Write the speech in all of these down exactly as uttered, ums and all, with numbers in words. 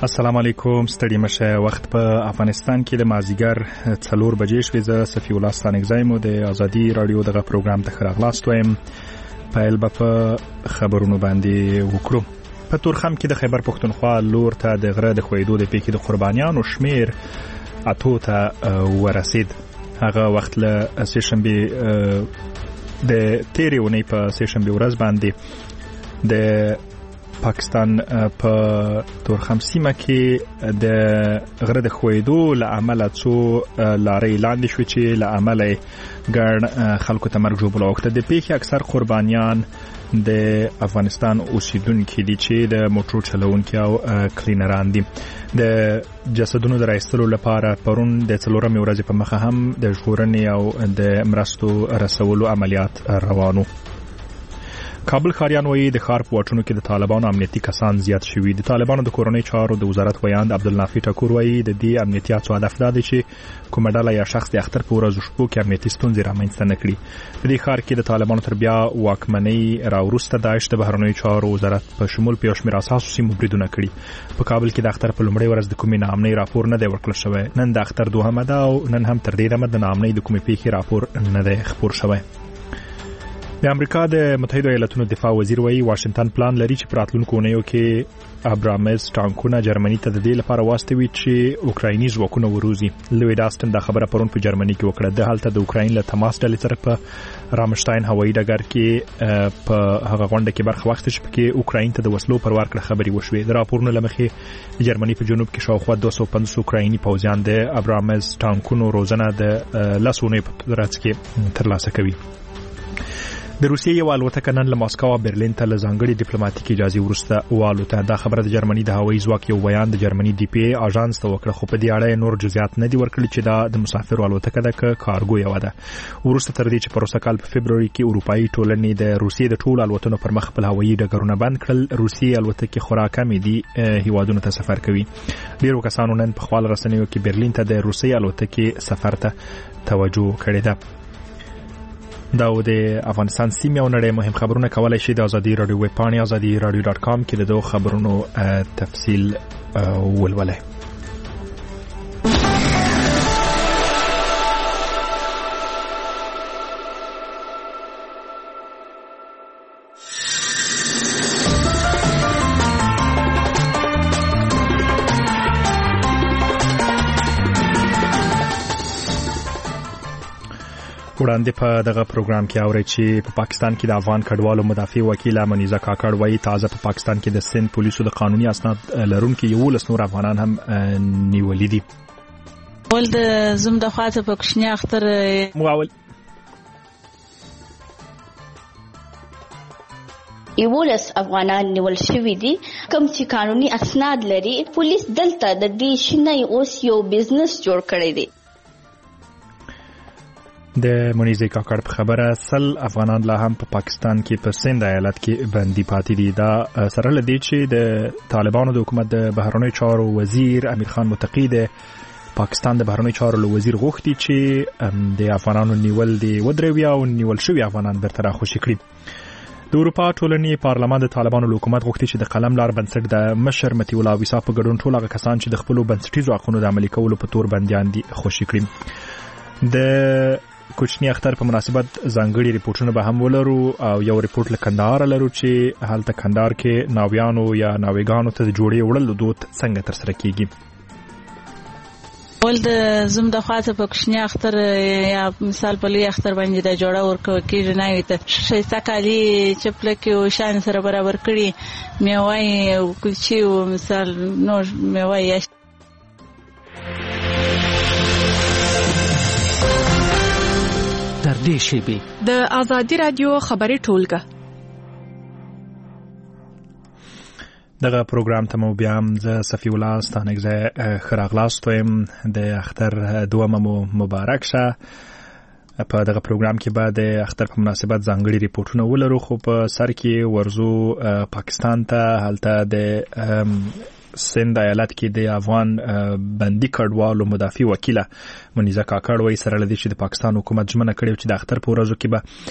السلام علیکم، ستړي مشه. وخت په افغانستان کې د مازیګر څلور بجې شوې. زه صفی الله ستانکزی مو د ازادي رادیو دغه پروګرام ته ښه راغلاست وایم. پیل به په خبرونو باندې وکړو. په تورخم کې د خیبر پښتونخوا لور ته د غره د خویدو د پیښې د قربانیانو شمیر اتو ته ورسید. هغه وخت له سهشنبه د تیرې اونۍ په سهشنبه ورځ باندې د پاکستان په تورخم سیمه کې د غره د خویدو له امله څو لارې لاندې شو چې له امله ګڼ خلکو ته مرګ ژوبله وکړه. د پیښې اکثر قربانیان د افغانستان اوسیدونکي دي چې د موټر چلونکي او کلینران دي. د جسدونو د راایستلو لپاره پرون د څلورمې ورځې په مخه هم د ژغورنې او د مرستو رسولو عملیات روانو. کابل ښاریان وایي د ښار په واټونو کې د طالبانو امنیتي کسان زیات شوي. د طالبانو د کورنۍ چارو د وزارت ویاند عبدالنافي ټکور وایي د دې امنیتي هڅو هدف دا دی چې کومه ډله یا شخص د اختر په ورځو شپو کې امنیتي ستونزې رامنځته نه کړي. په دې ښار کې د طالبانو تر بیا واکمنۍ راوروسته داعش د بهرنیو چارو وزارت په شمول په یو شمېر اساسو سیمو بریدونه کړي. په کابل کې د اختر په لومړۍ ورځ د کومې ناامنۍ راپور نه دی ورکړل شوی. نن د اختر دوهمه ده او نن هم تر دې دمه د ناامنۍ د کومې پیښې راپور نه دی خپور شوی. د امریکا د متحده ایالاتونو دفاع وزیر وایي واشنگټن پلان لري چې په راتلونکو اونیو کې ابرامز ټانکونه جرمني ته د دې لپاره واستوي چې اوکرایني ځواکونه وروزي. لوید آستن دا خبره پرون په جرمني کې وکړه. د هلته د اوکراین له تماس ډلې سره په رامشتاین هوایي ډګر کې په هغه غونډه کې برخه واخیسته چې پکې اوکراین ته د وسلو پر ورکړه خبرې وشوې. د راپورونو له مخې جرمني په جنوب کې شاوخوا دوه سوه پنځوس اوکرایني پوځیان د ابرامز ټانکونو روزنه د لسو اونیو په ترڅ کې ترلاسه کوي. د روسیې یو الوتکه نن له ماسکو او برلین ته له ځانګړي ډیپلوماټیکي اجازه وروسته والوته. دا خبره د جرمني د هوایي ځواک یو بیان د جرمني ډي پی ای اژانس ته وکړه، خو په دې اړه نور جزئیات نه دي ورکړي چې دا د مسافرو الوتکه ده که کارګو یو ده. وروسته تر دې چې پروسه کال په فبروري کې اروپאי ټولنې د روسیې د ټولو الوتنو پر مخ خپل هوایي ډګرونه بند کړل. روسیې الوتکې خورا کمې دي هیوادونو ته سفر کوي. ډیرو کسانو نن په خپل رسنیو کې برلین ته د روسیې الوتکې سفر ته توجه کړې ده. دا و د افغانستان سیمه او نړۍ مهم خبرونه کولای شي د ازادي رادیو ویب پاڼې ازادي رادیو ډاټ کام کې د دوه خبرونو تفصیل ولولئ. وړاندې په دغه پروګرام کې اورئ چې په پاکستان کې د افغان کډوالو مدافع وکیل منیزه کاکړ وایي تازه په پاکستان کې د سند پولیسو د قانوني اسناد لرونکو یولس نور افغانان هم نیولې دي. ول د زم د خاطر په کوشنی اختر مغول یولس افغانان نیول شوي دي کوم چې قانوني اسناد لري. پولیس دلته د دې شنه اوس یو بزنس جوړ کړی دی. د منیزه کاکړ په خبره سل افغانان لا هم په پا پاکستان کې په سند ایالت کې بندي پاتې دي. دا سره لدی چې د طالبانو د حکومت د بهرنیو چارو وزیر امیر خان متقی د پاکستان د بهرنیو چارو وزیر غوښتي چې د افغانانو نیول دی ودروي او نیول شوی افغانان برته راخوشي کړي. د اروپا ټولنې پارلمان د طالبانو له حکومت غوښتي چې د قلم لار بنسټ د مشر متي الله ویسا په ګډون ټول هغه کسان چې د خپل بنسټیزو حقوقو د عملي کولو په تور بنديان دي خوشي کړي. د کوچنی اختر په مناسبت ځانګړي ریپورتونه به هم ولرو او یو ریپورت له کندهار لرو چې هلته کندهار کې ناویانو یا ناویګانو ته د جوړې وړل دود څنګه تر سره کیږي. ول د زم د خاطر په کوچنی اختر یا مثال په لوی اختر باندې د جوړه ورکو کېږي نه وي ته شیسته کالي چپلکې او شان سره برابر کړي میوای او کلچې او مثال نو میوای در دې شیبې د ازادي رادیو خبري ټولګه. دغه پروګرام ته مو بیا هم زه صفی الله ستانکزی ښه راغلاست وایم. د اختر دومه مو مبارک شه. په دغه پروګرام کې به د اختر په مناسبت ځانګړي ریپورتونه ولرو، خو په سر کې ورزو پاکستان ته. هلته د سند ایالت کې د افغان بندي کډوالو مدافع وکیله منیزه کاکړ وایي سره لدی چې د پاکستان حکومت ژمنه کړې چې د اختر په ورځو کې به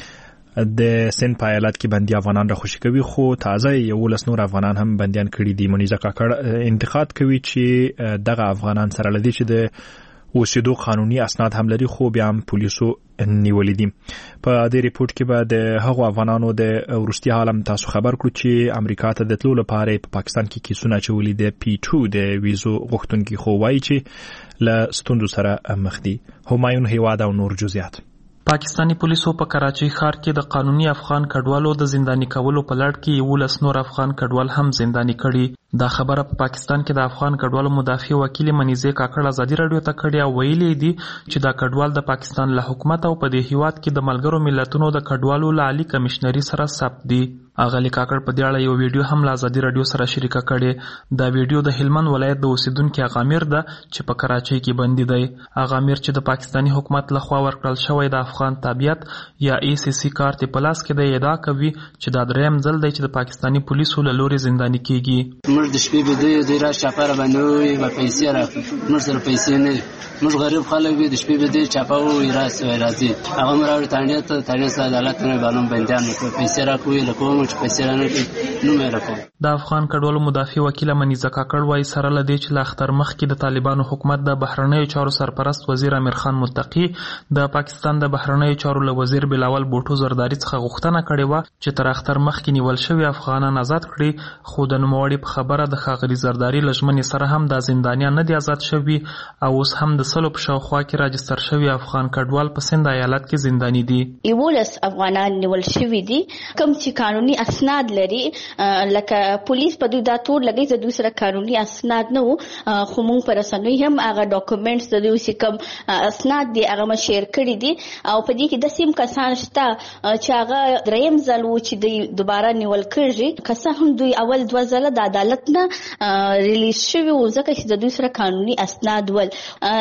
د سند په ایالت کې بندي افغانان را خوشي کوي، خو تازه یولس نور افغانان هم بندیان کړي دي. منیزه کاکړ انتقاد کوي چې دغه افغانان سره لدی چې د اوسېدو قانوني اسناد هم لري خو بیا هم پولیسو نیولې دي. په دې ریپورت کې به د هغو افغانانو د وروستي حال هم تاسو خبر کړو چې امریکا ته د تلو لپاره په پاکستان کې کیسونه اچولي د پی ټو د ویزو غوښتونکي، خو وایي چې له ستونزو سره مخ دي. همایون هیواد او نور جزئیات. پاکستانی پولیسو په کراچۍ ښار کې د قانوني افغان کډوالو د زنداني کولو په لړ کې یولس نور افغان کډوال هم زنداني کړي. دا خبره په پاکستان کې د افغان کډوالو مدافع وکیل منیزه کاکړ ازادي رادیو ته کړې او ویلي دي چې دا کډوال د پاکستان له حکومت او په دې هیواد کې د ملګرو ملتونو د کډوالو له عالی کمشنري سره ثبت دي. اغلی کاکړ په دې اړه یو ویډیو هم له ازادي رادیو سره شریک کړي. دا ویډیو د هلمند ولایت د اوسیدونکو اغامیر ده چې په کراچۍ کې بندي دی. اغامیر چې د پاکستانی حکومت لخوا ورکړل شوی د افغان تابعیت یا ای سی سی کارت په لاس کې د ادعا کوي چې دا دریم ځل دی چې د پاکستانی پولیسو له لوري زنداني کیږي. موږ د شپې به د دې را چاپاره باندې و پیسې راکړو، موږ سره پیسې نه، موږ غریب خلک به د شپې به د چاپاو راځي راځي هغه مراوي تانیه ته تانیه سره عدالت نه باندې بندیان کو پیسې راکوي لکه موږ پیسې نه نو مې راکو. د افغان کډوالو مدافع وکیل منیزه کاکړ وايي سره لدی چې لا اختر مخ کې د طالبانو حکومت د بهرنیو چارو سرپرست وزیر امیر خان متقی د پاکستان د بهرنیو چارو له وزیر بلاول بوټو زرداری څخه غوښتنه کړې و چې تر اختر مخ کې نیول شوی افغانان آزاد کړي، خو د نوموړي په خبره د ښاغلي زرداری لژمنې سره هم د زندانیان نه دي آزاد شوي او اوس هم د سلو په شاوخوا کې راجستر شوي افغان کډوال په سند ایالت کې زنداني دي. یولس افغانان نیول شوي دي کوم چې قانوني اسناد لري، لکه پولیس په دوی دا تور لګي چې دوی سره قانوني اسناد نه وو، خو موږ پر اسنوي هم هغه ډاکومېنټس د دوی چې کوم اسناد دي هغه ما شیر کړی دي او په دې کې د سیم کسان شته چې هغه دریم ځل وو چې دوی دوباره نیول کړي، که څه هم دوی اول دوه ځله د عدالت نه ریلیز شوي وو ځکه چې د دوی سره قانوني اسناد ول.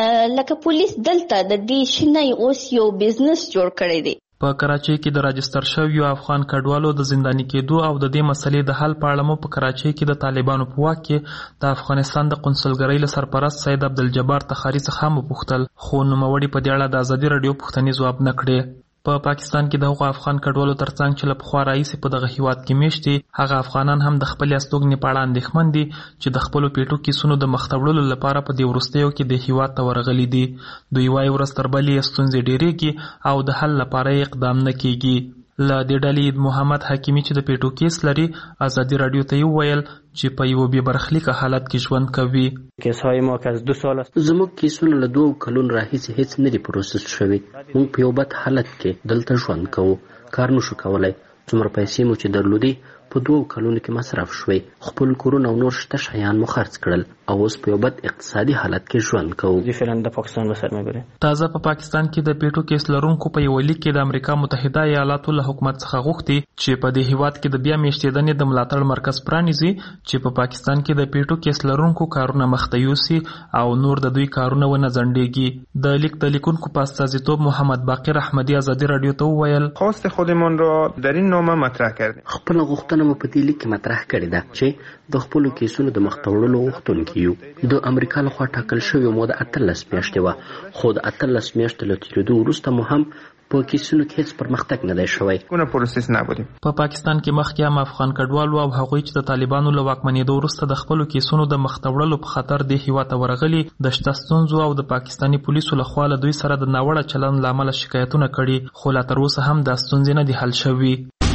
لکه پولیس دلته د دې شنه اوس یو بزنس جوړ کړی دی. په کراچۍ کې د راجستر شویو افغان کډوالو د زنداني کېدو او د دې مسلې د حل په اړه مو په کراچۍ کې د طالبانو په واک کې د افغانستان د قونسلګرۍ له سرپرست سید عبدالجبار تخاري څخه هم وپوښتل، خو نوموړي په دې اړه د ازادي رادیو پوښتنې ځواب نه کړې. په پا پاکستان کې د هغو افغان کډوالو ترڅنګ چې له پخوا راهیسې په دغه هیواد کې میشت دي، هغه افغانان هم د خپلې استوګنې په اړه اندېښمن دي چې د خپلو پیټو کیسونو د مخته وړلو لپاره په دې وروستیو کې د هیواد ته ورغلي دي. دوی وایي ورځ تر بلې ستونزې ډېرېږي او د حل لپاره یې اقدام نه کیږي. له دې ډلې محمد حکیمي چې د پیټو کیس لري ازادي رادیو ته وویل چې په یو بې برخلیکه حالت کې ژوند کوي. کیسهای ما که از دو سال است زموږ کیسونه له دوه کلونو راهیسې هیڅ نه دي پروسس شوي. موږ په یو بد حالت کې دلته ژوند کوو، کار نشو کولی. څومره پیسې مو چې درلودې په دوه کلونو کې مصرف شوي، خپل کورونه او نور شته شیان مو خرڅ کړل او اوس په یو بد اقتصادي حالت کې ژوند کوو. زه فعلا د پاکستان به سر مګوري. تازه په پاکستان کې د پیټو کیس لرونکو په یو لیک کې د امریکا متحده ایالاتو له حکومت څخه غوښتي چې په دې هیواد کې د بیا میشتېدنې د ملاتړ مرکز پرانیزي چې په پاکستان کې د پیټو کیس لرونکو کارونه مخته یوسي او نور د دوی کارونه ونه ځنډېږي. د لیک د لیکونکو په استازیتوب محمد باقر احمدی ازادي رادیو ته وویل خواست خودمان را در این نامه مطرح کردیم. خپل غوښتنه مو په دې لیک کې مطرح کړې ده چې د خپلو کیسونو د مخته وړلو غوښتونکي یو. د امریکا لخوا ټاکل شوې موده اتلس میاشتې وه، خو د اتلس میاشتو له تېرېدو وروسته مو هم په کیسونو کې هیڅ پرمختګ نه دی شوی. کومه پروسس نبودیم. په پاکستان کې مخکې هم افغان کډوالو او هغوی چې د طالبانو له واکمنېدو وروسته د خپلو کیسونو د مخته وړلو په خاطر دې هیواد ته ورغلي د شته ستونزو او د پاکستاني پولیسو لخوا له دوی سره د ناوړه چلند له امله شکایتونه کړي، خو لا تر اوسه هم دا ستونزې نه دي حل شوي.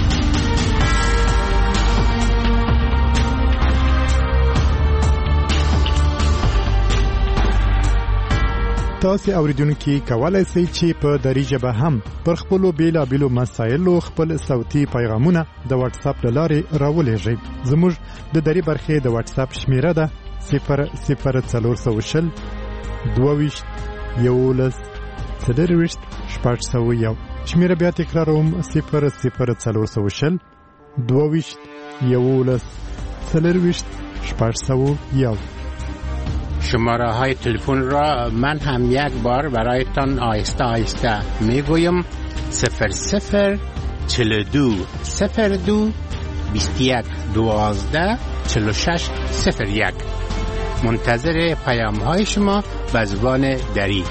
تاسو اوریدونکو کولای شئ چې په دری ژبه هم پر خپل بیلابېلو مسایلو خپل صوتي پیغامونه د واتس اپ لارې راولېږئ. زموږ د دری برخې د واتس اپ شمیره ده صفر صفر څلور سوه شل دوه ویشت یولس څلور ویشت شپږ سوه یو. شمیره بیا تکراروم صفر صفر څلور سوه شل دوه ویشت یولس څلور ویشت شپږ سوه یو. شماره های تلفن را من هم یک بار برایتان آهسته آهسته میگویم صفر صفر چل دو صفر دو بیست یک دوازده چل شش صفر یک. منتظر پیام های شما به زبان دری.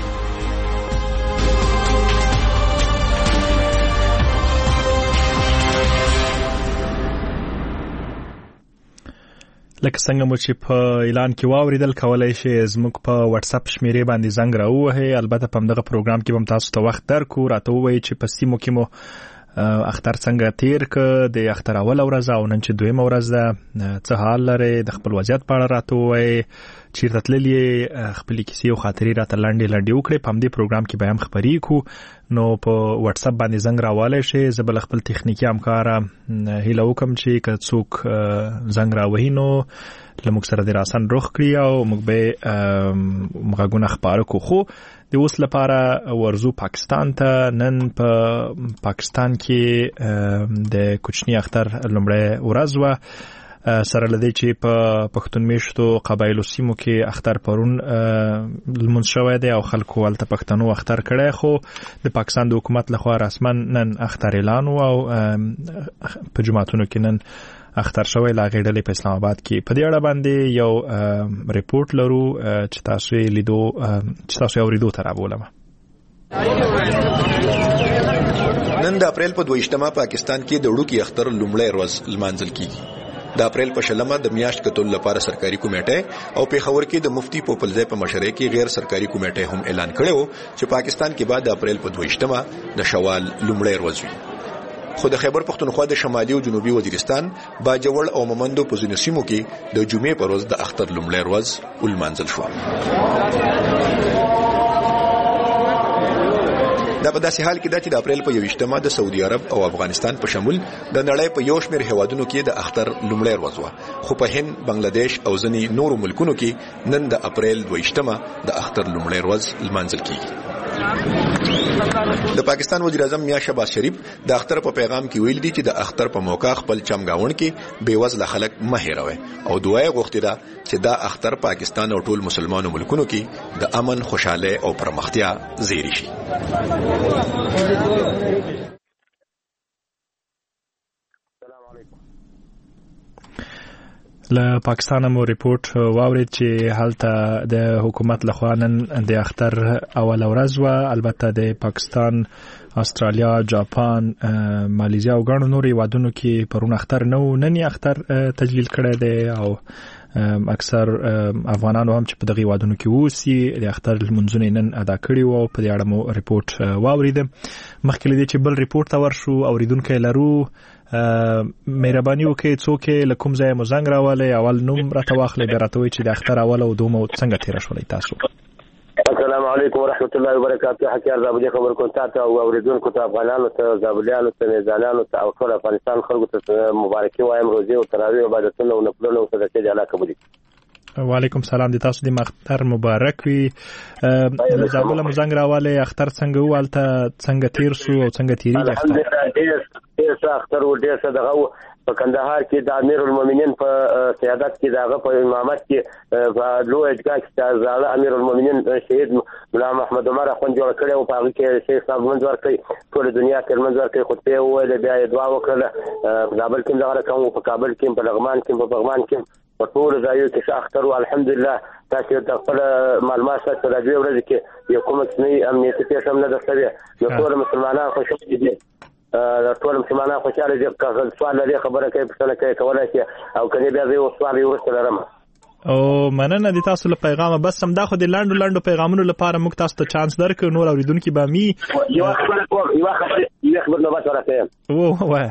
لکه څنګه مو چې په اعلان کې واوریدل کولای شئ زموږ په واتس اپ شمیرې باندې زنګ راووهئ. البته په همدغه پروګرام کې به تاسو ته وخت درکو راته ووایئ چې په سیمو کې مو اختر څنګه تیر ک د اختر اول ورځ او نن چې دویم ورځ ده څه حال لري د خپل وضعیت په اړه راته ووایئ. چیرته تللي خپل کیسې او خاطرې راته لنډې لنډې وکړئ. په همدې پروګرام کې به هم خبرې کوو نو په واتس اپ باندې زنګ راوالی شئ. زه به له خپل تخنیکي همکاره هیله وکړم چې که څوک زنګ راوهي نو له موږ سره دې راسن روغ کړي او موږ به غږونه خپاره کړو. خو د اوس لپاره ورزو پاکستان ته. نن په پاکستان کې د کوچني اختر لومړی ورځ وه سره لدی چې په پښتون میشتو قبایلو سیمو کې اختر پرون لمونځ شوی دی او خلکو ولته پښتنو اختر کړی. خو د پاکستان د حکومت لخوا رسما نن اختر اعلان و او په جماعتونو کې نن اختر شوی لا غېډلې په اسلام آباد کې. په دې اړه باندې یو ریپورت لرو چې تاسو یې لیدو چې تاسو یې اوریدو ته راولم. نن د اپریل په دویشتمه پاکستان کې د وړوکي اختر لومړی ورځ لمانځل کیږي. د اپریل په شلمه د میاشت کتل لپاره سرکاري کمیټه او پیښور کې د مفتی پوپلزی په مشرۍ کې غیر سرکاري کمیټه هم اعلان کړو چې پاکستان کې بعد د اپریل په دویشتمه د شوال لومړی ورځ وي. خو د خیبر پختونخوا د شمالي او جنوبي وزیرستان باجوړ او مومندو په ځینو سیمو کې د جمعې پر ورځ د اختر لومړی ورځ ولمانځل شو. دا په داسې حال کې ده چې د اپریل په یوویشتمه د سعودي عرب او افغانستان په شمول د نړۍ په یو شمېر هیوادونو کې د اختر لومړی ورځ وه. خو په هند، بنگلاديش او ځینې نورو ملکونو کې نن د اپریل دویشتمه د اختر لومړی ورځ لمانځل کیږي. د پاکستان وزیر اعظم میاں شهباز شریف د اختر په پیغام کې ویل دي چې د اختر په موقع خپل چمګاون کې بے وزله خلک مه هېروي او دعا یې غوښتې ده چې دا اختر پاکستان او ټول مسلمانو ملکونو کې د امن، خوشاله او پرمختیا زیری شي. له پاکستان مو ریپورت واورید چې هلته د حکومت لخوا نن د اختر اول ورځ وه. البته د پاکستان، استرالیا، جاپان، مالیزیا او ګڼو نورو هیوادونو کې پرون اختر نه و. نن یې اختر تجلیل کړی دی او اکثر افغانانو هم چې په دغه هیوادونو کې اوسي د اختر لمونځونه نن ادا کړي وو. په دې اړه مو ریپورت واوریده. مخکې له دې چې بل ریپورت ته ورشو اوریدونکی لرو مهرباني وکړئ څوک له کوم ځایه مو زنګ راولی اول نوم راته واخلئ بیا راته وایئ چې د اختر اول او دوم څنګه تېره شولئ تاسو. السلام علیکم ورحمت الله وبرکاته. حکیار زابلي خبر کوم تاسو او اوریدونکو ته افغانانو ته زابلیانو ته میزانانو ته او ټول افغانستان خلکو ته مبارکي وایم. روزي او تراویح عبادتونه او نفلونه او صدقې د الله قبول کړي. وعلیکم سلام. د تاسو د اختر مبارک وي. له زابل مو زنګ راوالی اختر څنګه و هلته څنګه تیر سو او څنګه تیریږي اختر؟ الحمدلله ډېر ډېر ښه اختر و. ډېر ښه دغه په کندهار کې د امیر المؤمنین په قیادت کې دغه په امامت کې په لوی اجګاه کې زاړه امیر المؤمنین شهید ملا محمد عمر اخوند جوړ کړی او په هغه کې شیخ صاحب منځ ورکړي ټول دنیا کې منځ ورکړي خطبه وویل بیا یې دعا وکړه. په کابل کې دغه رقم په کابل کې په لغمان کې په بغمان کې په ټول ځایو کې ښه اختر و. الحمدلله تاسو د خپل معلومات سره د دې ورځې کې یو کوم څه امنیتي پیښه هم نه ده شوې. نو ټول مسلمانان خوشاله دي. ټول مسلمانان خوشاله دي. که سوال لري خبره کوي پوښتنه کوي کولای شي او کني بیا زه یو سوال یې وروسته لرم. او مننه د تاسو له پیغامه. بس هم دا خو د لاندو لاندو پیغامونو لپاره موږ تاسو ته چانس درکړو. نور اوریدونکي به می یو خبره کوم یو خبره یو خبره نو بس راته او وای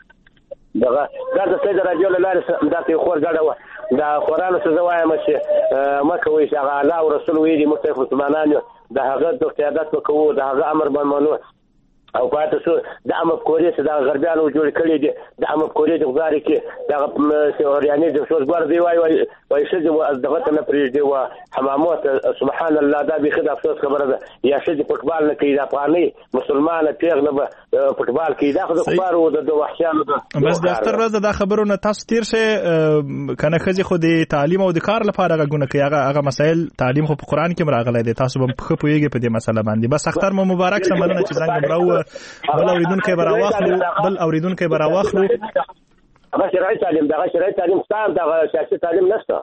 دغه دا د سید راجو له لارې دا ته خور غاډه و دا قرآن څه وایم چې مکه وي چې هغه الله او رسول وي د مستقیم مسلمانانو د هغه د قیادت وکړو د هغه امر باندې منو او پاتې شو د امر کورې چې د غربیانو جوړ کړی دي د امر کورې د غزاري کې د سورياني د شوز ګور دی وای وای وای چې دغه نه پرې دی و حمامات سبحان الله دا به خدای افسوس خبره ده. یا چې فوټبال نه کوي د افغاني مسلمان پیغله به فوټبال کوي دا خو د کفار او د وحشیانو ده. بس د اختر ورځ د خبرونه تاسو تیر شي کنه خځې خو د تعلیم او د کار لپاره غوونه کوي. هغه هغه مسائل تعلیم خو په قران کې راغلي دي. تاسو به په پوهیږئ په دې مسله باندې. بس اختر مو مبارک سم مننه چې څنګه براو بل اوریدونکو به راواخلو بل اوریدونکو به راواخلو. هغه شرعي تعلیم دغه شرعي تعلیم ستاسو دغه سیاسي تعلیم نشته.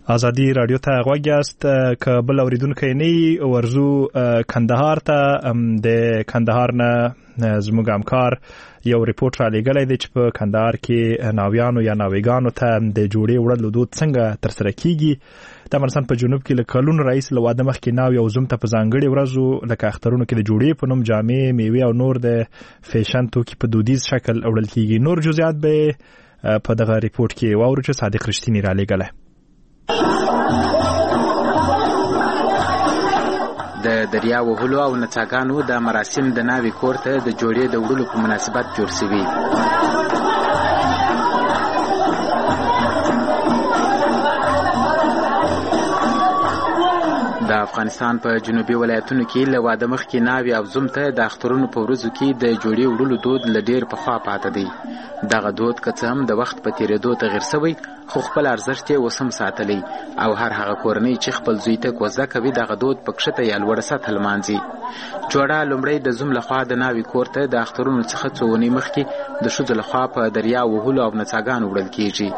ازادي رادیو ته غوږ یاست. که بل اوریدونکي نه ورزو کندهار ته د کندهار نه زموږ همکار یو ریپورت را لېږلی دی چې په کندهار کې ناویانو یا ناویګانو ته د جوړې وړلو دود څنګه ترسره کیږي. د افغانستان په جنوب کې له کلونو رئیس له واده مخکې ناوې او زوم ته په ځانګړې ورځو لکه اخترونو کې د جوړې په نوم جامې، میوې او نور د فیشن توکي په دودیز شکل وړل کیږي. نور جزئیات به په دغه ریپورت کې واورو چې صادق رښتینی را لېږلی. د دریا وهلو او نڅاګانو د مراسم د ناوې کور ته د جوړې د وړلو په مناسبت جوړ شوي. د افغانستان په جنوبي ولایتونو کې له واده مخکې ناوې او زوم ته د اخترونو په ورځو کې د جوړې وړلو دود له ډېر پخوا پاته دی. دغه دود که څه هم د وخت په تېرېدو تغیر شوی خو خپل ارزښت یې اوس هم ساتلی او هر هغه کورنۍ چې خپل زوی ته کوزده کوي دغه دود په کښته یا لوړه سطحه لمانځي. جوړه لومړی د زوم لخوا د ناوې کور ته د اخترونو څخه څو اونۍ مخکې د ښځو لخوا په دریا وهلو او نڅاګانو وړل کیږي.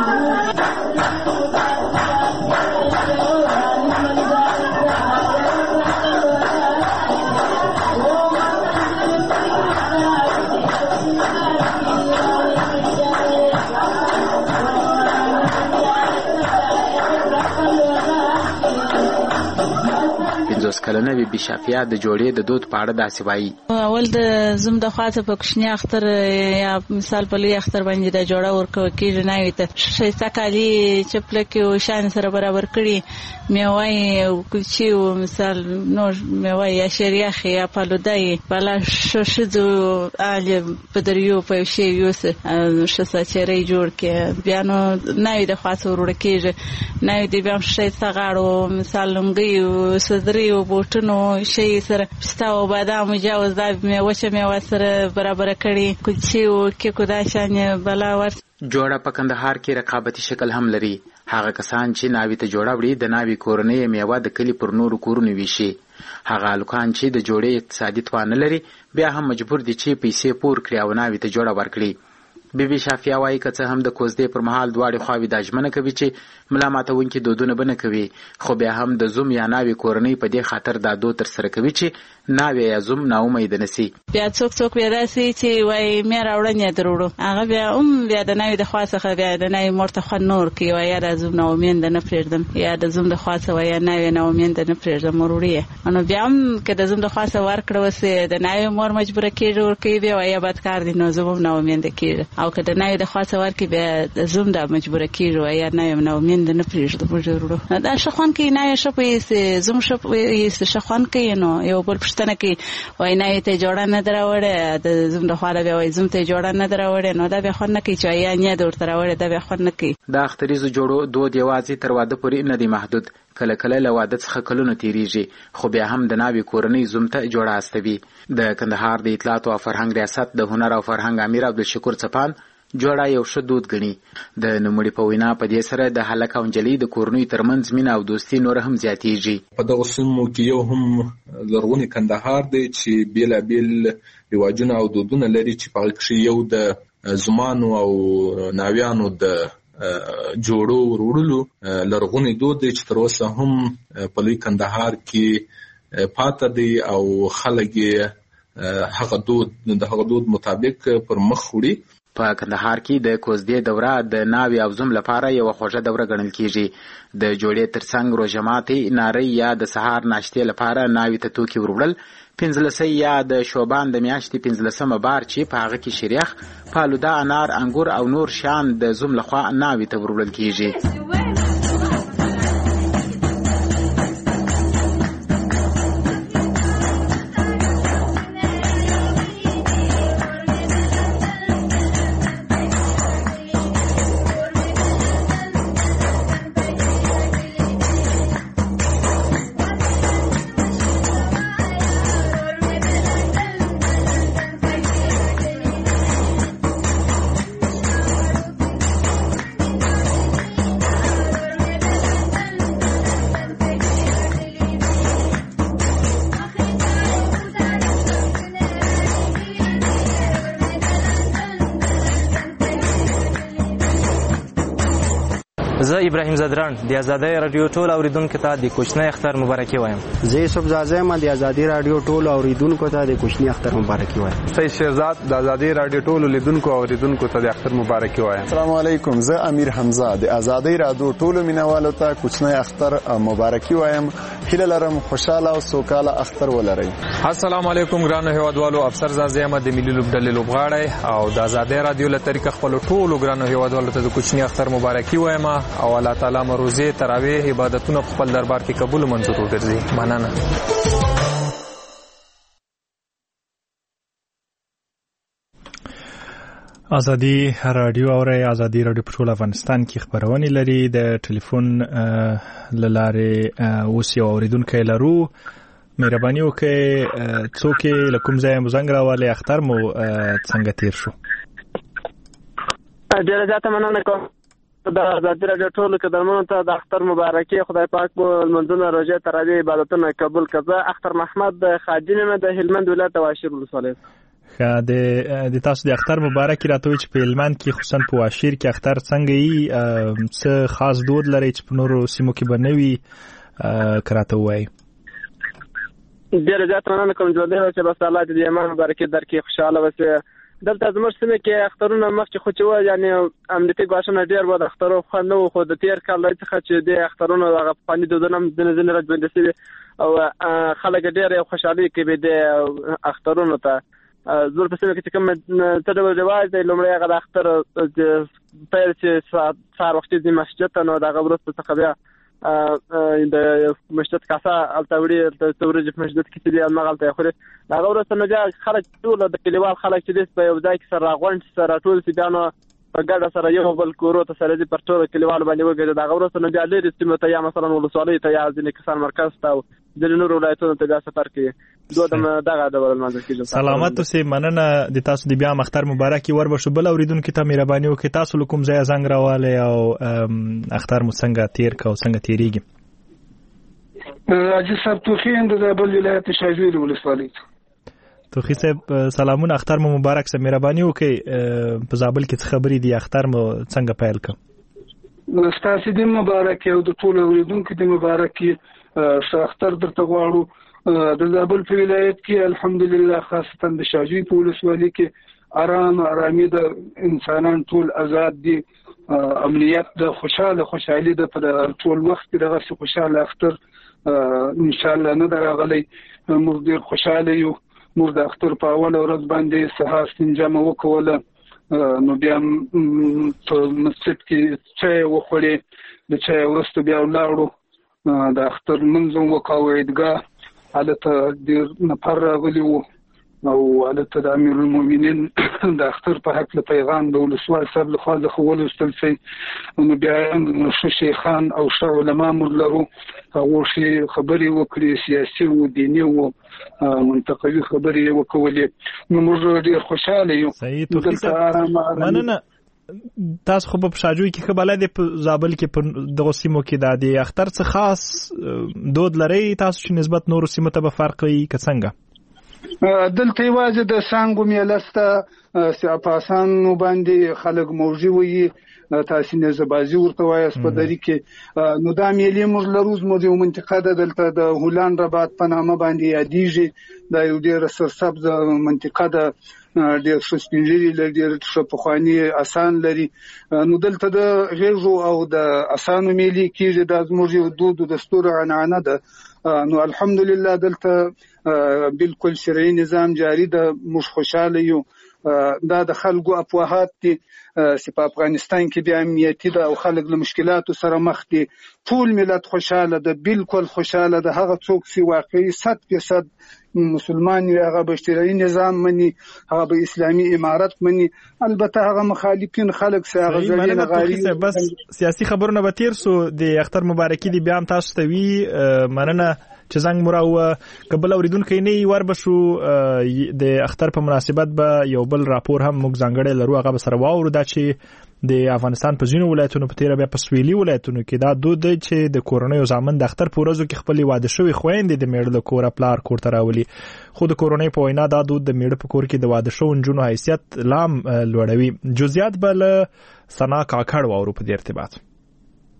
پنځوس کلنه بي بي شافیه د جوړې د دود په اړه داسې وایي. اول د زوم د خوا څخه په کوچني اختر یا مثال په لوی اختر باندې د جوړه ورکول کېږي. ناوې ته ښایسته کالي، چپلکې او شیان سره برابر کړي، میوې او کلچې او مثال نور میوې یا شریخ یا فالوده بالا ښځو آلې په دریو په یو شی یوسه ښه چېرې جوړ کړي. بیا نو ناوې د خوا څخه وروړه کېږي. ناوې د بیا ښایسته غاړو مثال لونګۍ او صدرۍ او بوټونو شی سره پسته او بادام او جوز دا وچه میوه سره برابر کړي، کلچې او کیکو دا شان بلا ور. جوړه په کندهار کې رقابتي شکل هم لري. هغه کسان چې ناوې ته جوړه وړي د ناوې کورنۍ میوه د کلي پر نورو کورونو ویشي. هغه هلکان چې د جوړې اقتصادي توان نه لري بیا هم مجبور دي چې پیسې پور کړي او ناوې ته جوړه ورکړي. بي بي شافیه وایي که څه هم د کوزدې پر مهال دواړې خواوې دا ژمنه کوي چې ملا ماتونکي دودونه به نه کوي، خو بیا هم د زوم یا ناوې کورنۍ په دې خاطر دا دود ترسره کوي چې ناوې یا زوم ناامیده نه سي. بیا څوک څوک بیا داسې چې وایي مې راوړنې در وړو، هغه بیا هم بیا د ناوې د خوا څخه بیا د ناوې مور ته خوند نه ورکوي، وایي یا د زوم ناامیده نه پرېږدم، یا د زوم د خوا څخه وایي ناوې ناامیده نه پرېږدم وروړي یې. نو بیا هم که د زوم د خوا څخه ورکړه وسې د ناوې مور مجبوره کېږي ورکوي، بیا وایي بدکار دی نو زوم هم ناامیده کېږي. او که د ناوې د خوا څخه ورکوي بیا د زوم دا مجبوره کېږي وایي ناوې ناامیده نه پرېږدم وروړو. دا ښه خوند کوي، ناوې ښه پوهېږي، زوم ښه پوهېږي، ښه خوند کوي. نو یو بل پوښتنه کوي وایي ناوې ته جوړه نه ده راوړې، د زوم د خوا بیا وایي زوم ته جوړه نه ده راوړې، نو دا بیا خوند نه کوي چې وایي یا ده ورته راوړې، دا بیا خوند نه کوي. د اختریزو جوړو دود یوازې تر واده پورې نه دی محدود. کله کله له واده څخه کلونه تېرېږي خو بیا هم د ناوې کورنۍ زوم ته جوړه استوي. د کندهار د اطلاعاتو او فرهنګ ریاست د هنر او فرهنګ امیر عبدالشکور څپان جوړه یو ښه دود ګڼي. د نوموړي په وینا په دې سره د هلک او نجلۍ د کورنیو ترمنځ مینه او دوستي نور هم زیاتېږي. په دغو سیمو کې یو هم لرغونی کندهار دی چې بېلابېل رواجونه او دودونه لري چې په هغه کښې یو د زومانو او ناویانو د جوړو وروړلو لرغونی دود دی چې تر اوسه هم په لوی کندهار کې پاته دی او خلک یې هغه دود د هغه دود مطابق پر مخ وړي. په کندهار کې د کوزدې دوره د ناوې او زوم لپاره یوه خوږه دوره ګڼل کیږي. د جوړې ترڅنګ روژه ماتۍ، نارۍ یا د سهار ناشتې لپاره ناوې ته توکي وروړل، پنځلسۍ یا د شوبان د میاشتې پنځلسمه بار چې په هغه کې شریخ، فالوده، انار، انګور او نور شیان د زوم لخوا ناوې ته وروړل کیږي. ابراهیم زدران د آزادۍ رادیو ټول اوریدونکو ته د کوچنی اختر مبارکي وایم. زه یوسف زازه یم د آزادۍ رادیو ټول اوریدونکو ته د کوچنی اختر مبارکي وایم. سید شهزاد د آزادۍ رادیو ټول لیدونکو او اوریدونکو ته د اختر مبارکي وایم. السلام علیکم، زه امیر حمزه د آزادۍ رادیو ټول مینوالو ته کوچنی اختر مبارکي وایم. هیله لرم خوشاله او سوکاله اختر ولرئ. السلام علیکم ګرانو هیوادوالو، افسر زازه یم د ملي لوبډلې لوبغاړی او د آزادۍ رادیو له طریقه خپل ټول ګرانو هیوادوالو ته د کوچنی اختر مبارکي وایم او الله تعالی مروزه تراویح عبادتونه په خپل دربار کې قبول منظور وګرځي. مننه. ازادي رادیو اوري ازادي رادیو په ټول افغانستان کې خبرونه لري. د ټلیفون لاره اوس یو اوریدونکو لرو. مهرباني وکړئ څوک له کوم ځای مو زنګ راواله اختر مو څنګه تیر شو؟ ډیره زیاته مننه کوم د آزادۍ رادیو ټولو قدرمنو ته د اختر مبارکي. خدای پاک مو لمونځونه روژې تراویح عبادتونه قبول کړه. اختر محمد خادم یم د هلمند ولایت واشیر ولسوالۍ. ښه د د تاسو د اختر مبارکي راته وایي چې په هلمند کې خصوصا په واشیر کې اختر څنګه یي، څه خاص دود لري چې په نورو سیمو کې به نه وي که راته ووایي؟ ډیره زیاته مننه کوم ژوندی اوسئ، بس الله دې د ایمان مبارکي درکړي، خوشحاله اوسئ. دلته زموږ سیمه کې اخترونه مخکې خو چې وه یعنې امنیتي ګواښونه ډېر وو، د اخترو خوند نه و، خو د تېر کال څخه چې د اخترونو هغه پخواني دودونه هم ځینې ځینې راژوندي شوي او خلک ډېر خوشحالي کوي د اخترونو ته. زموږ په سیمه کې چې کوم څه ډول رواج دی، لومړی هغه د اختر پیل چې سهار وختي ځي مسجد ته، نو د هغه وروسته څخه بیا د مسجد کاسه هلته وړي، د ورځې په مسجد کې چې دی هماغه هلته یې خوري. د هغه وروسته نو بیا خلک ټول د کلیوال خلک چې دی په یو ځای کې سره راغونډ شي، سره راټول شي، بیا نو په ګډه سره یو بل کورو ته سره ځي، پر ټولو کلیوالو باندې وګرځي. د هغه وروسته نو بیا لرې سیمو ته یا مثلا ولسوالیو ته یا ځینې کسان مرکز ته او ځینې نورو ولایتونو ته بیا سفر کوي. دغه ډول لمانځل کېږي. سلامت اوسئ، مننه د تاسو د بیا اختر مبارکي. ور به شو بل اوریدونکو ته مهرباني وکړئ تاسو له کوم ځایه زنګ راوالی او اختر مو څنګه تیر که او څنګه تیریږي؟ حاجي صاحب توخی یم د زابل ولایت شاجوی ولسوالۍ. توخی صاحب سلامونه، اختر مو مبارک شه. مهرباني وکړئ په زابل کې څه خبرې دي، اختر مو څنګه پیل کړ؟ ستاسو د مبارک او د ټولو اوریدونکو د مبارکي ښه اختر درته غواړو. د زابل په ولایت کې الحمدلله خاصتا د شاجوی په ولسوالۍ کې آرام آرامي د انسانان ټول آزاد دي، امنیت د خوشاله خوشحالي د په ټول وخت کې دغه خوشاله اختر ان شاء الله نه درغلی. موږ ډیر خوشاله یو. موږ د اختر په اوله ورځ باندې سهار استنجا وکوله، نو بیا په مسجد کې چای وخوړې، د چای وروسته بیا ولاړو د اختر لمونځ وکاوه. عیدګاه هلته ډېر نفر راغلي وو او هلته د امیر المؤمنین د اختر په هکله پیغام د ولسوال صاحب لخوا څخه ولوستل شوی. نو بیا ښه شیخان او ښه علما موږ لرو، هغو ښې خبرې وکړې، سیاسي و، دیني و، منطقوي خبرې یې وکولې. نو موږ ډېر خوشحاله یو. مننه. تاسو خو په شاجوی کې ښه بلد یې، په زابل کې په دغو سیمو کې د اختر څه خاص دود لرئ تاسو چې نسبت نورو سیمو ته به فرق وي که څنګه؟ دلته یوازې د سانګو میله شته، په اسانو باندې خلک موږي وایي، تاسو نزبازي ورته وایي سپدري کې. نو دا میلې موږ لرو، زموږ یو منطقه ده دلته د هولان رباط په نامه باندې یادېږي. دا یو ډېره سرسبز منطقه ده، ډېر ښه سپین ږیري لري، ډېر ښه پخواني اسان لري. نو دلته د غېږو او د اسانو میلې کېږي، دا زموږ یو دود و دستور عنعنه ده. نو الحمدلله دلته بالکل شرعي نظام جاری ده، موږ خوشاله یو. دا د خلکو افواهات دي چې په افغانستان کې بیا امنیتي ده او خلک له مشکلاتو سره مخ دي. ټول ملت خوشاله ده، بالکل خوشاله ده. هغه څوک چې واقعي صد فیصد مسلمان وي هغه به شرعي نظام مني، هغه به اسلامي امارت مني. البته هغه مخالفین خلک چې هغه ځلې غاری بس سیاسي خبرونه به تیر سو. د اختر مبارکي دی بیا هم تاسو ته وی مننه چې زنګ مراو قبل اوریدونکو نه ور بشو. د اختر په مناسبت به یو بل راپور هم موږ ځانګړی لرو، هغه به سره واورو دا چې د افغانستان په ځینو ولایتونو په تیر بیا په سویلي ولایتونو کې دا دود دی چې د کورنۍ زامن د اختر په ورځو کې خپل واده شوی خويندې د میړه له کوره پلار کور ته راولي. خو د کورنۍ په وینا دا دود د میړه په کور کې د واده شو نجونو حیثیت لام لوړوي. جزئیات بل سنا کاکړ واورو په دې ارتباط.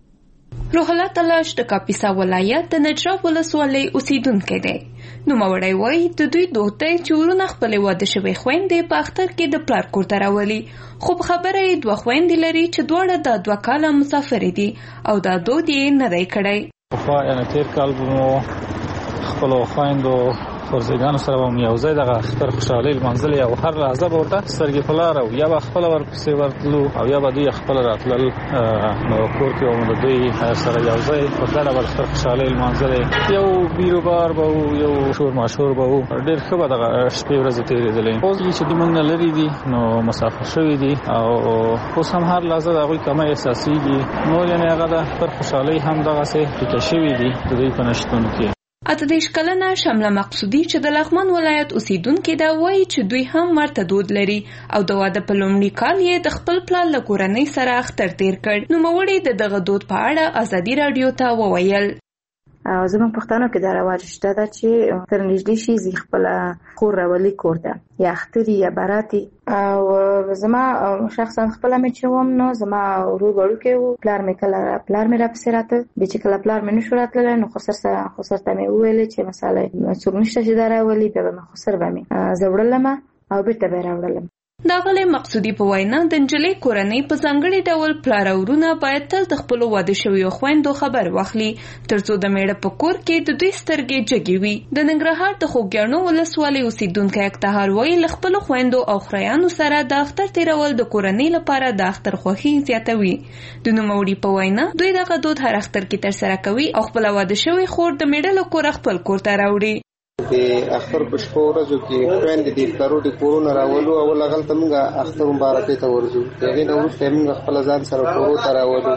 روح الله تلاش د کاپیسا ولایت د نجراب ولسوالۍ اوسیدونکی دی. نوموړی وایي د دوی دود دی چې ورونه خپلې واده شوې خویندې په اختر کې د پلار کور ته راولي، خو په خبره یې دوه خویندې لري چې دواړه دا دوه کاله مسافرې دي او دا دود یې نه دی کړی. پخوا یعنې تېر کال به مو خپلو خویندو فرزیګانو سره به مو یو ځای دغه اختر خوشحالۍ لمانځلې او هر لحظه به ورته سترګې په لاره وو، یا به خپله ورپسې ورتلو او یا به دوی خپله راتلل. نو کور کې به مو د دوی سره یو ځای په ګډه به اختر خوشحالۍ لمانځلې، یو بیروبار به وو، یو شور ماشور به وو، ډېر ښه به دغه شپې ورځې تېرېدلې. اوس چې دوی موږ نه لرې دي نو مسافر شوي دي او اوس هم هر لحظه د هغوی کمی احساسېږي. نور یعنې هغه د اختر خوشحالۍ هم دغسې پیکه شوي دي د دوی په نشتون کې. اته دېرش کلنه شمله مقصودي چې د لغمان ولایت اوسیدونکې ده وایي چې دوی هم ورته دود لري او د واده په لومړي کال یې د خپل پلار له کورنۍ سره اختر تېر کړ. نوموړي د دغه دود په اړه ازادي راډیو ته وویل. زموږ پښتنو کې دا رواج شته ده چې تر نږدې شي زی خپل کور راولي کور ته یا اختر یا براتي. او زما شخصا خپل مې چې وم نو زما ورور وړوکی و، پلار مې کله پلار مې راپسې راته بیا چې کله پلار مې نشو راتللی نو خسر سره خسر ته مې وویلې چې مثلا څوک نشته چې دا راولي، بیا به مې خسر به مې زه وړلم او بېرته به یې راوړلم. د غلې مقصودي په وینا د نجلۍ کورنۍ په ځانګړي ډول پلار او ورونه باید تل د خپلو واده شویو خویندو خبر واخلي ترڅو د میړه په کور کې د دوی سترګې جګې وي. د ننګرهار د خوږیاڼو ولسوالۍ اوسیدونکی اکتهار وایي له خپلو خویندو او خریانو سره د اختر تېرول د کورنۍ لپاره د اختر خوښي زیاتوي. د نوموړي په وینا دوی دغه دود هر اختر کې ترسره کوي او خپله واده شوې خور د میړه له کوره خپل کور ته راوړي. د اختر په شپو ورځو کې خویندې د پلارو د کورونه راولو او هغلته موږ اختر مبارکۍ ته ورځو. د هغې نه وروسته موږ خپله ځان سره کورو ته راولو.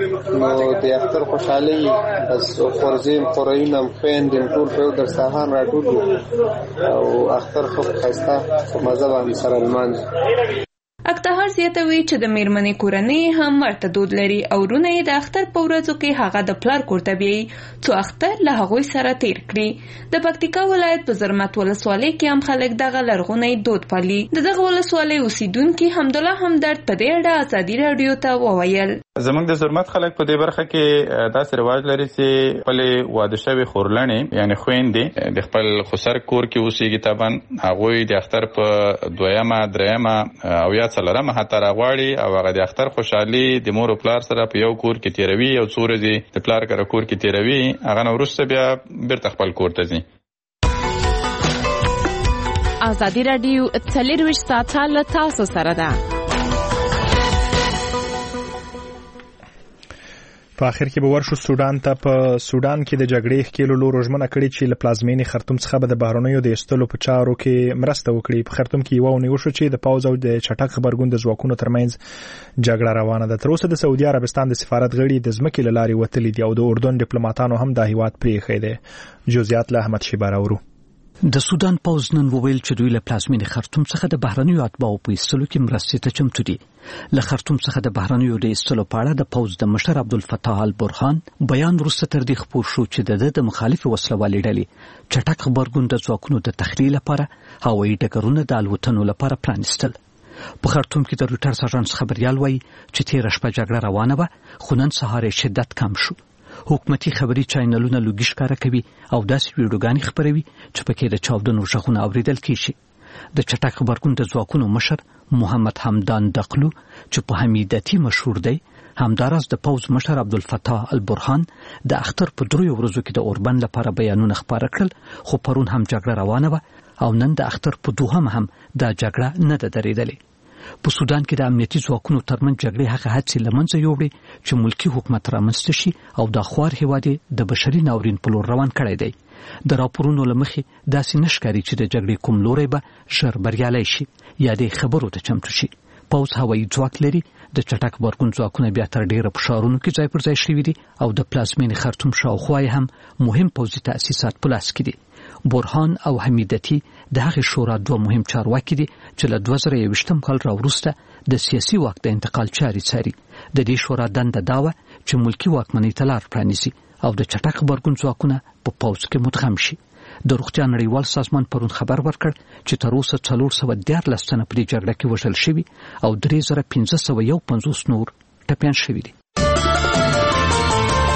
نو د اختر خوشحالۍ بس خورزیم خورایونه م خویندې م ټول په یو دسترخوان راټول او اختر ښه ښایسته په مزه باندې سره لمانځو. اکتهار زیاتوي چې د میرمنې کورنۍ هم ورته دود لري او ورونه یې د اختر په ورځو کې هغه د پلار کور ته بیایي څو اختر له هغوی سره تیر کړي. د پکتیکا ولایت په زرمت ولسوالۍ کې هم خلک دغه لرغونی دود پالي. د دغه ولسوالۍ اوسیدونکي حمدالله همدرد په دې اړه ازادي راډیو ته وویل. زموږ د زرمت خلک په دې برخه کې داسې رواج لري چې خپلې واده شوې خورلڼې یعنې خویندې د خپل خسر کور کې اوسېږي. طبعا هغوی د اختر په دویمه درېیمه او یا څلورمه حتی راغواړي او هغه د اختر خوشحالي د مور او پلار سره په یو کور کې تېروي او څو ورځې د پلار کره کور کې تېروي، هغه نه وروسته بیا بېرته خپل کور ته ځي. ازادي راډیو څلېرویشت ساعته له تاسو سره ده. په اخر کې به ورشو سودان ته. په سودان کې د جګړې ښکېلو لورو ژمنه کړې چې له پلازمینې خرطوم څخه به د بهرنیو د ایستلو په چارو کې مرسته وکړي. په خرطوم کې یوه اونۍ وشو چې د پوځ او د چټک غبرګون د ځواکونو ترمنځ جګړه روانه ده. تر اوسه د سعودي عربستان د سفارت غړي د ځمکې له لارې وتلي دي او د اردن ډیپلوماټانو هم دا هیواد پرېښی دی. جزئیات له احمد شیبه راوړو. د سودان پوځ نن وویل چې دوی له پلازمینې خرطوم څخه د بهرنیو اتباعو په ایستلو کې مرستې ته چمتو دي. له خرطوم څخه د بهرنیو د ایستلو په اړه د پوځ د مشر عبدالفتاح البرهان بیان وروسته تر دې خپور شو چې د ده د مخالفې وسلوالې ډلې چټک غبرګون د ځواکونو د تخلیې لپاره هوایي ډګرونه د الوتنو لپاره پرانیستل. په خرطوم کې د رویټرز اژانس خبریال وایي چې تېره شپه جګړه روانه وه خو نن سهار یې شدت کم شو. حکومتي خبري چینلونه لوګي ښکاره کوي او داسې ویډیوګانې خپروي چې پکې د چاودنو غږونه اورېدل کېږي. د چټک غبرګون د ځواکونو مشر محمد حمدان دقلو چې په حمیدتي مشهور دی، همداراز د پوځ مشر عبدالفتاح البرهان د اختر په دریو ورځو کې د اوربند لپاره بیانونه خپاره کړل، خو پرون هم جګړه روانه وه او نن د اختر په دوهم هم دا جګړه نه ده درېدلې. په سودان کې د امنیتي ځواکونو ترمنځ جګړې هغه هڅې له منځه یوړې چې ملکي حکومت رامنځته شي او د خوار هیواد د بشري ناورین په لور روان کړی دی. د راپورونو له مخې داسې نه ښکاري چې د جګړې کوم لوری به ژر بریالی شي یا د خبرو ته چمتو شي. پوځ هوایي ځواک لري. د چټک غبرګون ځواکونه بیا تر ډیره په ښارونو کې ځای پر ځای شوي دي او د پلازمینې خرطوم شاوخوا یې هم مهم پوځي تاسیسات په لاس کې دي. برهان او حمیدتي د هغې شورا دوه مهم چارواکي دي چې له دوه زره یوویشتم کال راوروسته د سیاسي واک د انتقال چارې څاري. د دې شورا دنده دا وه چې ملکي واکمنۍ ته لار پرانیزي او د چټک غبرګون ځواکونه په پوځ کې مدغم شي. د روغتیا نړیوال سازمان پرون خبر ورکړ چې تر اوسه څلور سوه دیارلس تنه په دې جګړه کې وژل شوي او درې زره پنځه سوه یو پنځوس نور ټپیان شوي دي.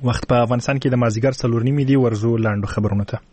وخت په افغانستان کې د مازیګر څلور نیمې دی. ورزو لاندو خبرونه ته.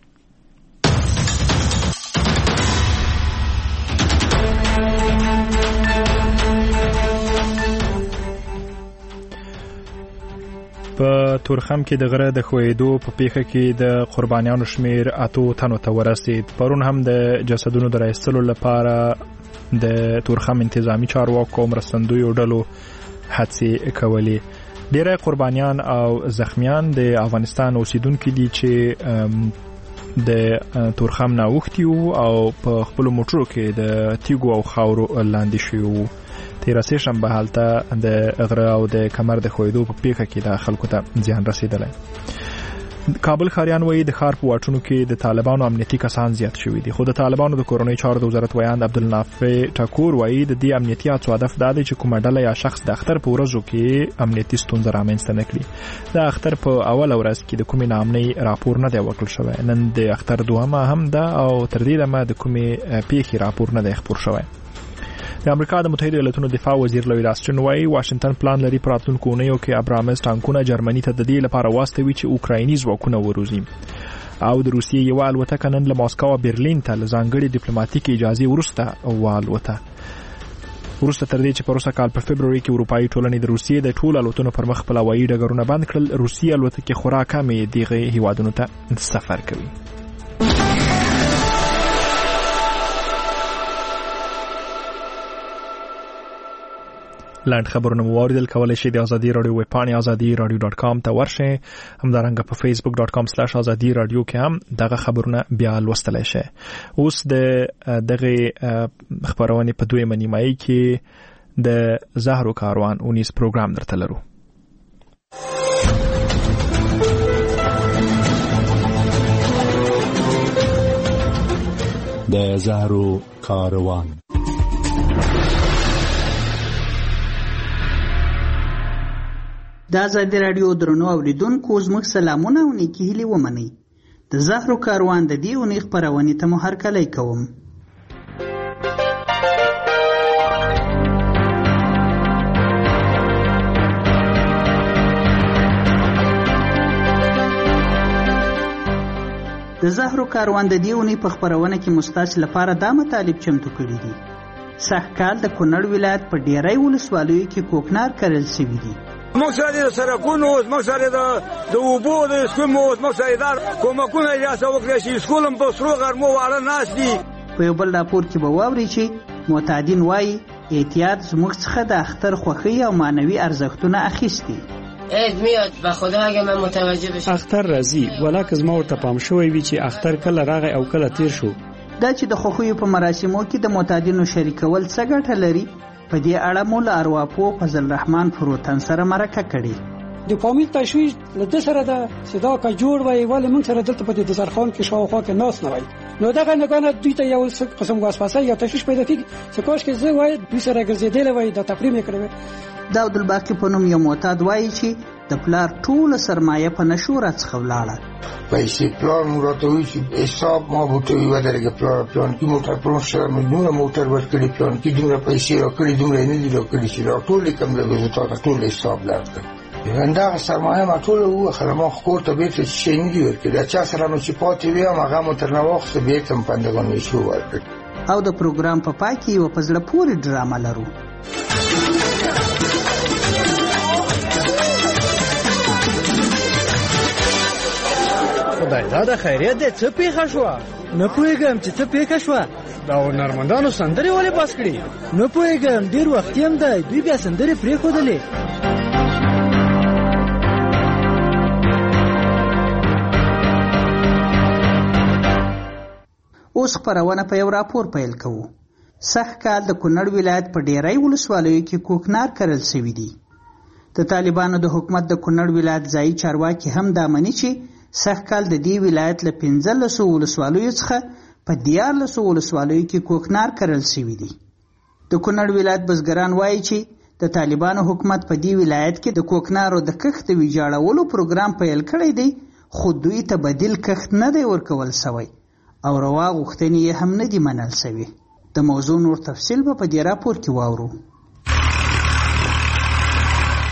په تورخم کې د غره د خویدو په پیښه کې د قربانیانو شمیر اتو تنو ته ورسید. پرون هم د جسدونو د راایستلو لپاره د تورخم انتظامی چارواکو مرستندویو ډلو هڅې کولې. ډیری قربانیان او زخمیان د افغانستان اوسیدونکو دي چې د تورخم نه اوښتي وو او په خپل موټرو کې د تیګو او خاورو لاندې شوي وو. تیره سه شنبه هلته د غره او د کمر د خویدو په پیښه کې د خلکو ته زیان رسیدلی. کابل ښاریان وایي د ښار په واټونو کې د طالبانو امنیتي کسان زیات شوي دي، خو د طالبانو د کورنۍ چارو د وزارت ویاند عبدالنافع ټاکور وایي د دې امنیتي هڅو هدف دا دی چې کومه ډله یا شخص د اختر په ورځو کې امنیتي ستونزه رامنځته نه کړي. د اختر په اوله ورځ کې د کومې ناامنۍ راپور نه دی ورکړل شوی. نن د اختر دوهمه هم ده او تر دې دمه د کومې پیښې راپور نه دی خپور شوی. د امریکا د متحده ایالاتونو دفاع وزیر لوید آسټن وایي واشنگټن پلان لري په راتلونکو اونیو کې ابرامز ټانکونه جرمني ته د دې لپاره واستوي چې اوکرایني ځواکونه وروزي. او د روسیې یوه الوتکه نن له ماسکو برلین ته له ځانګړې ډیپلوماټیکې اجازې وروسته والوته. وروسته تر دې چې په وروسته کال په فبروري کې اروپایي ټولنې د روسیې د ټولو الوتنو پر مخ خپل هوایي ډګرونه بند کړل. روسیې الوتکې خورا کمې دغه هیوادونو ته سفر کوي. لاند خبرونه مو واوریدل. کولای شئ د ازادي رادیو ویب پاڼې ازادي رادیو ډاټ کام ته ورشئ. همدارنګه په فیسبوک ډاټ کام سلاش ازادي رادیو کې هم دغه خبرونه بیا لوستلی شئ. اوس د دغه خبرونه په دویمه نیمایي کې د زهرو کاروان اونیس پروګرام درته لرو. د زهرو کاروان د ازادي رادیو درنو اوریدونکو زموږ سلامونه او نیکې هیلې ومنئ. د زهرو کاروان د دې اونۍ خپرونې ته مو هرکلی کوم. د زهرو کاروان د دې اونۍ په خپرونه کې مو ستاسو لپاره دا مطالب چمتو کړي دي. سږکال د کونړ ولایت په ډیری ولسوالیو کې کوکنار کرل شوي دي. موږ سره د سړکونو اوس موږ سره د اوبو د سکول اوس موږ سره دار کومکونه اجازه وکړي چې سکول هم په سرو غرمو واړه ناس دي. په یو بل راپور کې به واورئ چې معتادین وایي احتیاط زموږ څخه د اختر خوښۍ او معنوي ارزښتونه اخیستي. عید میاد به خدا اگه من متوجه بشم. اختر راځي ولکه زما ورته پام شوی وي چې اختر کله راغی او کله تیر شو. دا چې د خوښیو په مراسمو کې د معتادینو شریکول څه ګټه لري، په دې اړه مو له ارواپوه فضل رحمان فروتن سره مرکه کړې. د فامیل تشویش له دې سره ده چې دا که جوړ وای ولې موږ سره دلته په دې دسترخوان کې شاوخوا کې ناست نه وای، نو دغه نگانه دوی ته یو قسم وسوسه یا تشویش پیدا کېږي چې کاش کې زه وای دوی سره ګرځېدلی وای د تفریح مې کړې وای. دا عبدالباقي په نوم یو معتاد وایي چې د پلار ټوله سرمایه په نشو راڅخه ولاړه. پیسې پلار مو راته وایي چې حساب ما به ورته وایي ودرېږه پلاره پلانکي موټر پلان سره میلیونونه موټر ورکړي پلانکي دومره پیسې راکړي دومره یې نه دي راکړي چې راټول یې کړم لږ زه تا ته ټول حساب درکړم. همدغه سرمایه ما ټوله ووښله ما خو کور ته بېرته چې شی نه دي ورکړي د چا سره نو چې پاتې وي هم هغه مو ترنه واخیسته بېرته مو پندګانو پیسو ورکړي. او د پروګرام په پای کې یوه په زړه پورې ډرامه لرو. خدای دا د خیریت دی څه پیښه شوه؟ نه پوهېږم چې څه پیښه شوه. دا هنرمندانو سندرې ولې بس کړي؟ نه پوهېږم ډېر وختي هم دی دوی بیا سندرې پرېښودلې. اوس خپرونه په یو راپور پیل کوو. سږکال د کونړ ولایت په ډیری ولسوالیو کې کوکنار کرل شوي دي. د طالبانو د حکومت د کونړ ولایت ځایي چارواکي هم دا مني چې سږکال د دې ولایت له پنځلسو ولسوالیو څخه په دیارلسو ولسوالیو کې کوکنار کرل شوي دي. د کونړ ولایت بزګران وایي چې د طالبانو حکومت په دې ولایت کې د کوکنارو د کښت ویجاړولو پروګرام پیل کړی دی، خو دوی ته بدیل کښت نه دی ورکول شوی او روا غوښتنې یې هم نه دي منل شوي. د موضوع نور تفصیل به په دې راپور کې واورو.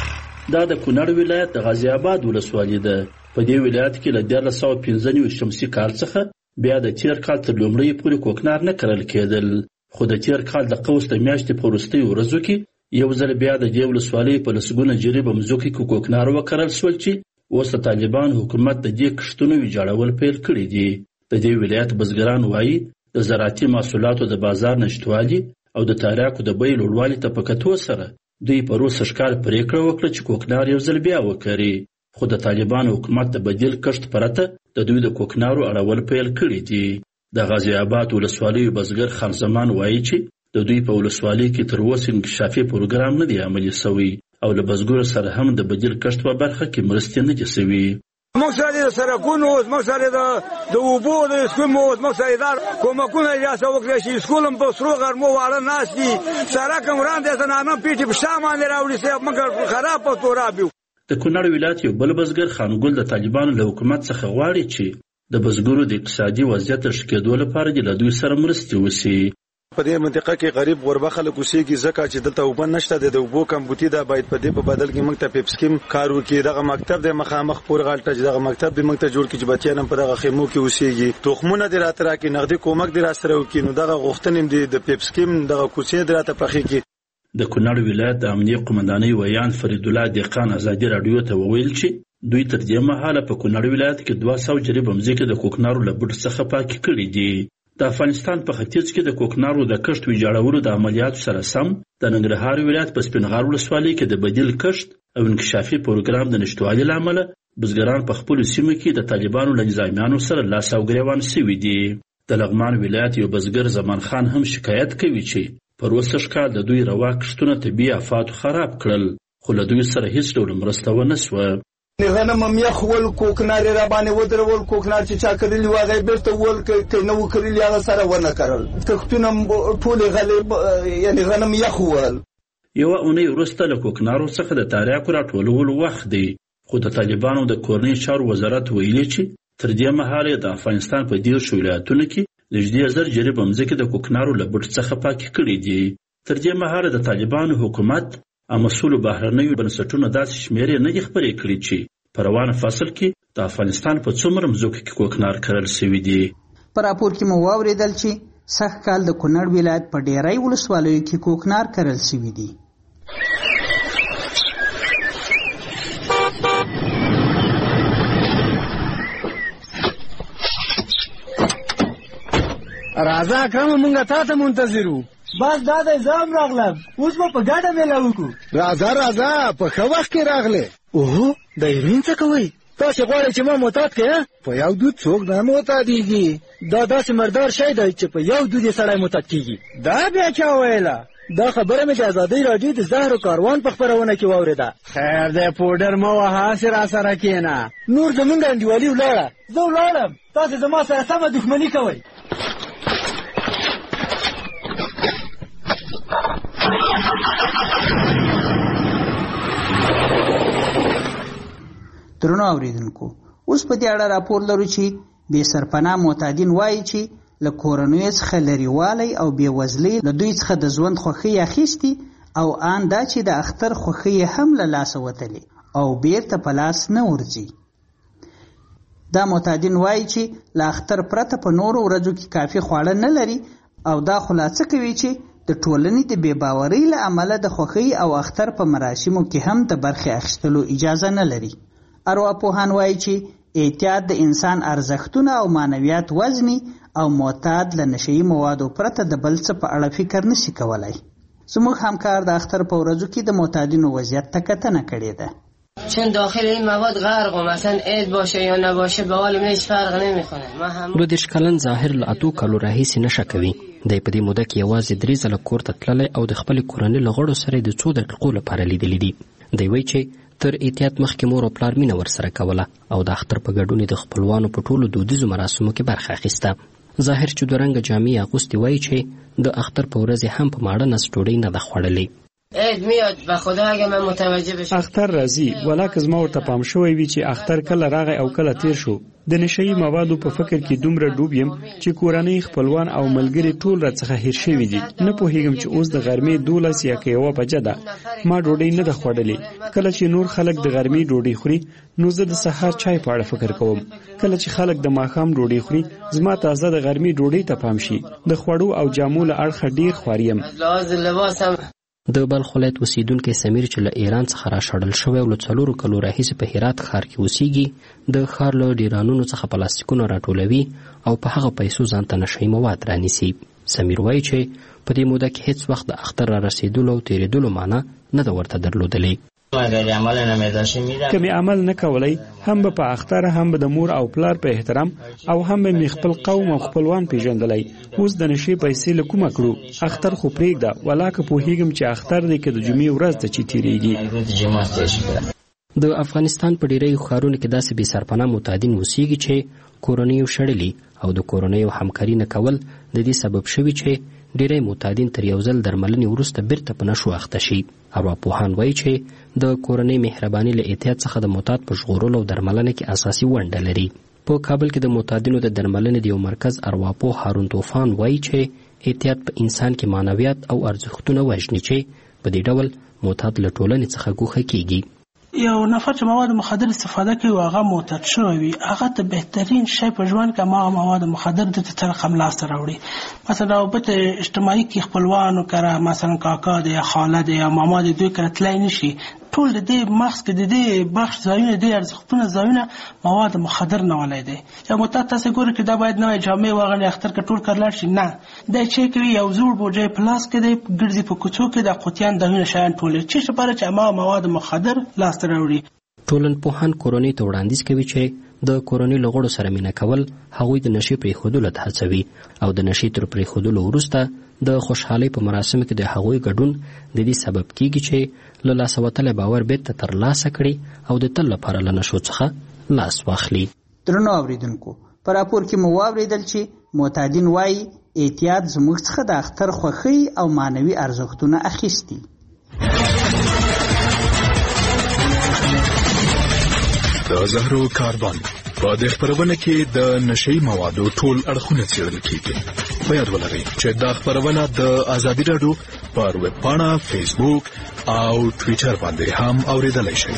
دا د کونړ ولایت د غازی آباد ولسوالي ده. په دې ولایت کې له دیارلس سوه پنځه نوي شمسي کال څخه بیا د تیر کال تر لومړۍ پورې کوکنار نه کرل کېدل، خو د تیر کال د قوس د میاشتې په وروستیو ورځو کې یو ځل بیا د دې ولسوالۍ په لسګونه جریبه مځکو کې کوکنار وکرل شول چې اوس د طالبان حکومت د دې کښتونو ویجاړول پیل کړي دي. د دې ولایت بزګران وایي د زراعتي محصولاتو د بازار نشتوالي او د تریاکو د بیې لوړوالي ته په کتو سره دوی په روسه ښکار پریکړه وکړه چې کوکنار یو ځل بیا وکري، خو د طالبانو حکومت د بدیل کښت پرته د دوی د کوکنارو اړول پیل کړي دي. د غازی آباد ولسوالۍ بزګر خان زمان وایي چې د دوی په ولسوالۍ کې تر اوسه انکشافي پروګرام نه دی عملي شوی او له بزګرو سره هم د بدیل کښت په برخه کې مرستې نه دي شوي. موږ سره د سرکونو اوس موږ سره د اوبو د سکمو اوس موږ سره دار کومکونه اجازه وکړي چې سکولم په سرو غرمو واړه ناس دي سره کوم وړاندې زنانه پیټي په شامل راوړي سه موږ خراب په تورابیو. د کونړ ولایت یو بل بزګر خانګل د طالبانو له حکومت څخه غواړي چې د بزګرو د اقتصادي وضعیت ښه کېدو لپاره د دوی سره مرستې وشي. په دې منطقه کې غریب غربه خلک اوسېږي ځکه چې دلته اوبه نشته، د اوبو کمبوتي دا باید په دې په بدل کې موږ ته پیپسکیم کار وکړي. دغه مکتب د مخامخ پور غالټه دغه مکتب د موږ ته جوړ کړي چې بچیان هم په دغه خیمو کې اوسېږي، تخمونه دې راته راکړي، نغدي کومک دې راسره وکړي. نو دغه غوښتنې دې د پیپسکیم دغه کوڅې دې راته پخې کړي. د کونړ ولایت د امنیه قومندانۍ ویان فرید الله دهقان ازادي راډیو ته وویل چې دوی تر دې مهاله په کونړ ولایت کې دوه سوه جریبه مځکې د کوکنارو له بوټ څخه پاکې کړي دي. د افغانستان په ختیځ کې د کوکنارو د کښت ویجاړولو د عملیاتو سره سم د ننګرهار ولایت په سپینغار ولسوالۍ کې د بدیل کښت او انکشافي پروګرام د نشتوالي له امله بزګران په خپلو سیمو کې د طالبانو له نظامیانو سره لاس او ګریوان شوي دي. د لغمان ولایت یو بزګر زمان خان هم شکایت کوي چې پر وسه ښکار د دوی روا کښتونه طبیعي آفاتو خراب کړل، خو له دوی سره هیڅ ډول مرسته ونه سوه. غنم هم یخ ول کوکنار را باندې ودرول، کوکنار چې چا کړلی و هغه بیرته ول که نه و کړلی هغه سره ونه کرل، کښتونه ټولې غلې یعنې غنم یخ ول. یوه اونۍ وروسته له کوکنارو څخه د تریاکو راټولولو وخت دی، خو د طالبانو د کورنۍ چارو وزارت ویلي چې تر دې مهاله د افغانستان په دېرشو ولایتونو کې نږدې زر جریبه مځکې د کوکنارو له بوټ څخه پاکې کړي دي. تر دې مهاله د طالبانو حکومت او مسؤلو بهرنیو بنسټونو داسې شمېرې نه دي خپرې کړي چې په روانه فصل کې د افغانستان په څومره مځکو کې کوکنار کرل شوي دي. په راپور کې مو واورېدل چې سږ کال د کونړ ولایت په ډېری ولسوالیو کې کوکنار کرل شوي دي. راځه اکرم مونږ تا ته منتظر وو. بس دا د ځام راغلم، اوس به په ګډه میله وکړو. راځه راځه په ښه وخت کې راغلې. اوهو د ایرین څه کوئ؟ تاسې غواړئ چې ما معتاد کړې؟ په یو دود څوک نه معتادېږي. دا داسې مردار شی دی چې په یو دود یې سړی معتاد کېږي. دا بیا چا ویله؟ دا خبره مې د ازادۍ راډیو د زهرو کاروان په خپرونه کې واورېده. خیر دی پوډر مه وهه، هسې راسره کښېنه. نور زمونږ انډیوالي ولاړه، زه ولاړم، تاسې زما سره سمه دښمني کوئ. درنو اوریدونکو، اوس په دې اړه راپور لرو چې بې سرپناه معتادین وایي چې له کورنیو څخه لرېوالی او بېوزلۍ له دوی څخه د ژوند خوښۍ اخیستي او آن دا چې د اختر خوښۍ هم له لاسه وتلې او بیرته په لاس نه ورځي. دا معتادین وایي چې له اختر پرته په نورو ورځو کې کافي خواړه نه لري او دا خلاصه کوي چې د ټولنې د بې باورۍ له امله د خوښۍ او اختر په مراسمو کې هم د برخې اخیستلو اجازه نه لري. ارواپوهان وایي چې احتیاط د انسان ارزښتونه او معنویات وزني او معتاد له نشهیي موادو پرته د بل څه په اړه فکر نشي کولای. زموږ همکار د اختر په ورځو کې د معتادینو وضعیت ته کتنه کړې ده. چون داخل این مواد غرق و مثلا عید باشه یا نباشه به حال هیچ فرق نمیکنه. ما هم دو دیش کلن ظاهر له اتو کالو راهیسې نشه کوي. دی په دې موده کې یوازې درې ځله کور ته تللی او د خپلې کورنۍ له غړو سره د څو دقیقو لپاره لیدلی دي. دی وایي چې تر احتیاط مخکې مور او پلار مینه ورسره کوله او د اختر په ګډون د خپلوانو په ټولو دودیزو مراسمو کې برخه اخیسته. ظاهر چې دوه رنګه جامې اغوستې وایي چې د اختر په ورځ هم په ماړه نس ډوډۍ نه ده خوړلې. عید میاد به خدا اگه من متوجه بشم. اختر راځي، ولاکه زما ورته پام شوی وي چې اختر کله راغی او کله تیر شو، د نشئی موادو په فکر کې دومره ډوب یم چې کورنۍ خپلوان او ملګري ټول راڅخه هیر شوي دي. نه پوهیږم چې اوس د غرمې دولس یا که یوه بجه ده. ما ډوډۍ نه ده خوړلې. کله چې نور خلک د غرمې ډوډۍ خوري نو زه د سهار چای په اړه فکر کوم. کله چې خلک د ماښام ډوډۍ خوري زما تازه د غرمې ډوډۍ ته پام شي. د خوړو او جامو له اړخه ډیر خوار یم. د بلخ ولایت اوسیدونکی سمیر چې له ایران څخه راشړل شوی او له څلورو کلو راهیسې په هرات ښار کې اوسیږي د ښار له ډیرانونو څخه پلاستیکونه راټولوي او په هغه پیسو ځان ته نشهیي مواد رانیسي. سمیر وایي چې په دې موده کې هیڅ وخت د اختر را رسېدلو او تېرېدلو معنا نه ده ورته درلودلې. که مې عمل نه کولی هم به په اختر هم به د مور او پلار په احترام او هم به مې خپل قوم او خپلوان پیژندلی. اوس د نشې پیسې له کومه کړو؟ اختر خو پرېږده، ولاکه پوهیږم چې اختر دی که د جمعې ورځ ده چې تېرېږي. د افغانستان په ډیریو ښارونو کې داسې بې سرپناه معتادین اوسیږي چې کورنیو شړلي او د کورنیو همکاري نه کول د دې سبب شوي چې ډیری معتادین تر یو ځل درملنې وروسته بیرته په نشو اخته شي. ارواپوهان وایي چې د کورنۍ مهرباني له احتیاط څخه د معتاد په ژغورلو او درملنه کې اساسي ونډه لري. په کابل کې د معتادینو د درملنې د یو مرکز ارواپوه هارون طوفان وایي چې احتیاط په انسان کې معنویات او ارزښتونه وژني چې په دې ډول معتاد له ټولنې څخه ګوښه کیږي. یو نفر چې مواد مخدر استفاده کوي او هغه معتاد شوی وي هغه ته بهترین شی په ژوند کې هغه مواد مخدر د تر رقم لاسته راوړي. مثلا رابط اجتماعي کې خپلوانو کره مثلا کاکا دی یا خاله دی یا ماما دی دوی کره تلای نشي. ټول د دې مغز کې د دې بخش ځایونه د ارزښتونه ځایونه مواد مخدر نه ولای دي. یا معتاد تاسو ګورئ چې دا باید نوې جامې واغلي اختر کې ټول کړل شي. نه دا چې کوي یو زوړ بوجي پلاس کې دی ګرځي په کوڅو کې د قوتیان دغه شیان ټول چې لپاره چې ما مواد مخدر لاس ته راوړي. ټولنپوهان کورنۍ ته وړاندیز کوي چې د کورنۍ له غړو سره مینه کول هغوی د نشې پرېښودلو ته هڅوي او د نشې تر پرېښودلو وروسته د خوشحالۍ په مراسمو کې د هغوی ګډون د دې سبب کیږي چې له لاسه وتلی باور بیرته ترلاسه کړي او د تل لپاره له نشو څخه لاس واخلي. درنو اورېدونکو، په راپور کې مو واورېدل چې معتادین وایي احتیاط زموږ څخه د اختر خوښۍ او معنوي ارزښتونه اخیستي. د زهرو کاروان په دې خپرونه کې د نشهیي موادو ټول اړخونه څېړل کیږي. په یاد ولرئ چې دا خپرونه د ازادي راډیو پر ویب پاڼه، فیسبوک او ټویټر باندې هم اورېدلی شئ.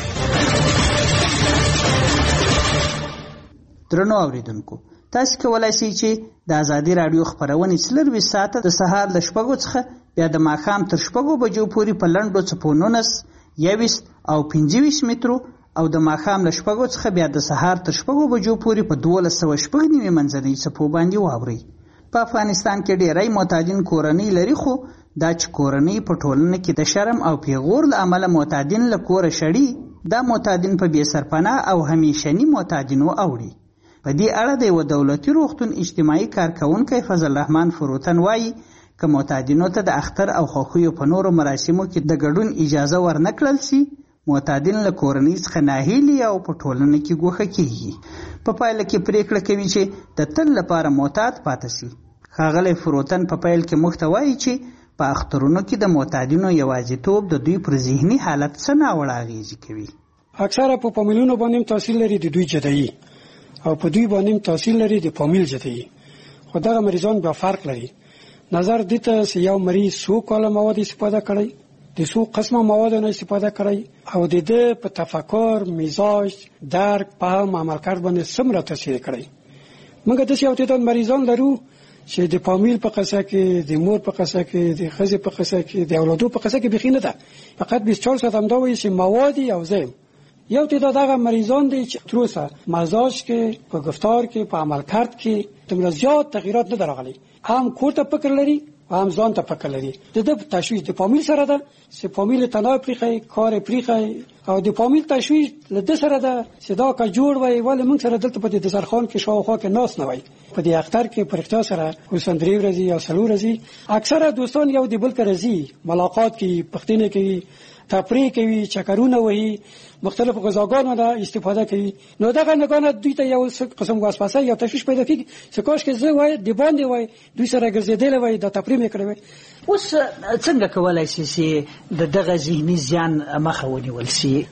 درنو اورېدونکو، تاسو کولی شئ چې د ازادي راډیو خپرونې څلرویشت ساعته د سهار له شپږو څخه بیا د ماښام تر شپږو بجو پورې په لنډو څپو نولس، یویشت او پنځه ویشت مترو او د ماښام له شپږو څخه بیا د سهار تر شپږو بجو پورې په دولس سوه شپږ نوي منځنۍ څپو باندې واورئ. په افغانستان کې ډیری معتادین کورنۍ لري، خو دا چې کورنۍ په ټولنه کې د شرم او پیغور له امله معتادین له کوره شړي، دا معتادین په بې سرپناه او همیشني معتادینو اوړي. په دې اړه د یوه دولتي روغتون اجتماعي کارکوونکی فضل الرحمن فروتن وایي که معتادینو ته د اختر او خوښیو په نورو مراسمو کې د ګډون اجازه ورنه کړل شي، معتادین له کورنۍ څخه ناهیلي او په ټولنه کې ګوښه کیږي. په پایله کې پریکړه کوي چې د تل لپاره معتاد پاتې شي. ښاغلی فروتن په پیل کې موږ ته وایي چې په اخترونو کې د معتادینو یوازیتوب د دوی پر ذهني حالت څه ناوړه اغېزې کوي. اکثره په فامیلونو باندې تاثیر لري د دوی جدایي او په دوی باندې تاثیر لري د فامیل جدایي. خو دغه مریضان بیا فرق لري. نظر دې ته چې یو مریض څو کاله مواد استفاده کړی، د څو قسمه مواد نه استفاده کړی او د دې په تفکر، مزاج، درک، فهم، عمل کرد باندې څومره تاثیر کړی. موږ داسې یو تعداد مریضان لرو چې د فامیل په قصه کې، د مور په قصه کې، د ښځې په قصه کې، د اولادو په قصه کې بیخي نه ده. فقط بیست چهار ساعت همدا وایي چې مواد او زم. یو تعداد هغه مریضان دي چې تر اوسه مزاج کې، په گفتار کې، په عمل کرد کې دومره زیات تغییرات نه ده راغلي. هم کور ته فکر لري هم ځان ته فکر لري. د دې تشویش د فامیل سره ده چې فامیل تنها پریخي، کار پریخي او د فامیل تشویش له دې سره ده چې دا کا جوړ وای ولې موږ سره دلته په دې دسترخوان کې شاوخوا کې ناس نه وای. په دې اختر کې پرختیا سره اوسن درې ورځې یا څلور ورځې اکثره دوستان یو دی بل سره زی ملاقات کوي، پښتنه کوي، تفریح کوي، چکرونه وهي، مختلف غذاګانو نه استفاده کوي. نو دغه نگانه دوی ته یو قسم واسپاسه یا تشویش پیدا کیږي چې کاش کې زه وای دی باندې وای دوی سره ګرځیدل وای د تفریح میکړي. اوس څنګه کولای شي چې د دغه ذهني زیان مخه ونیول شي؟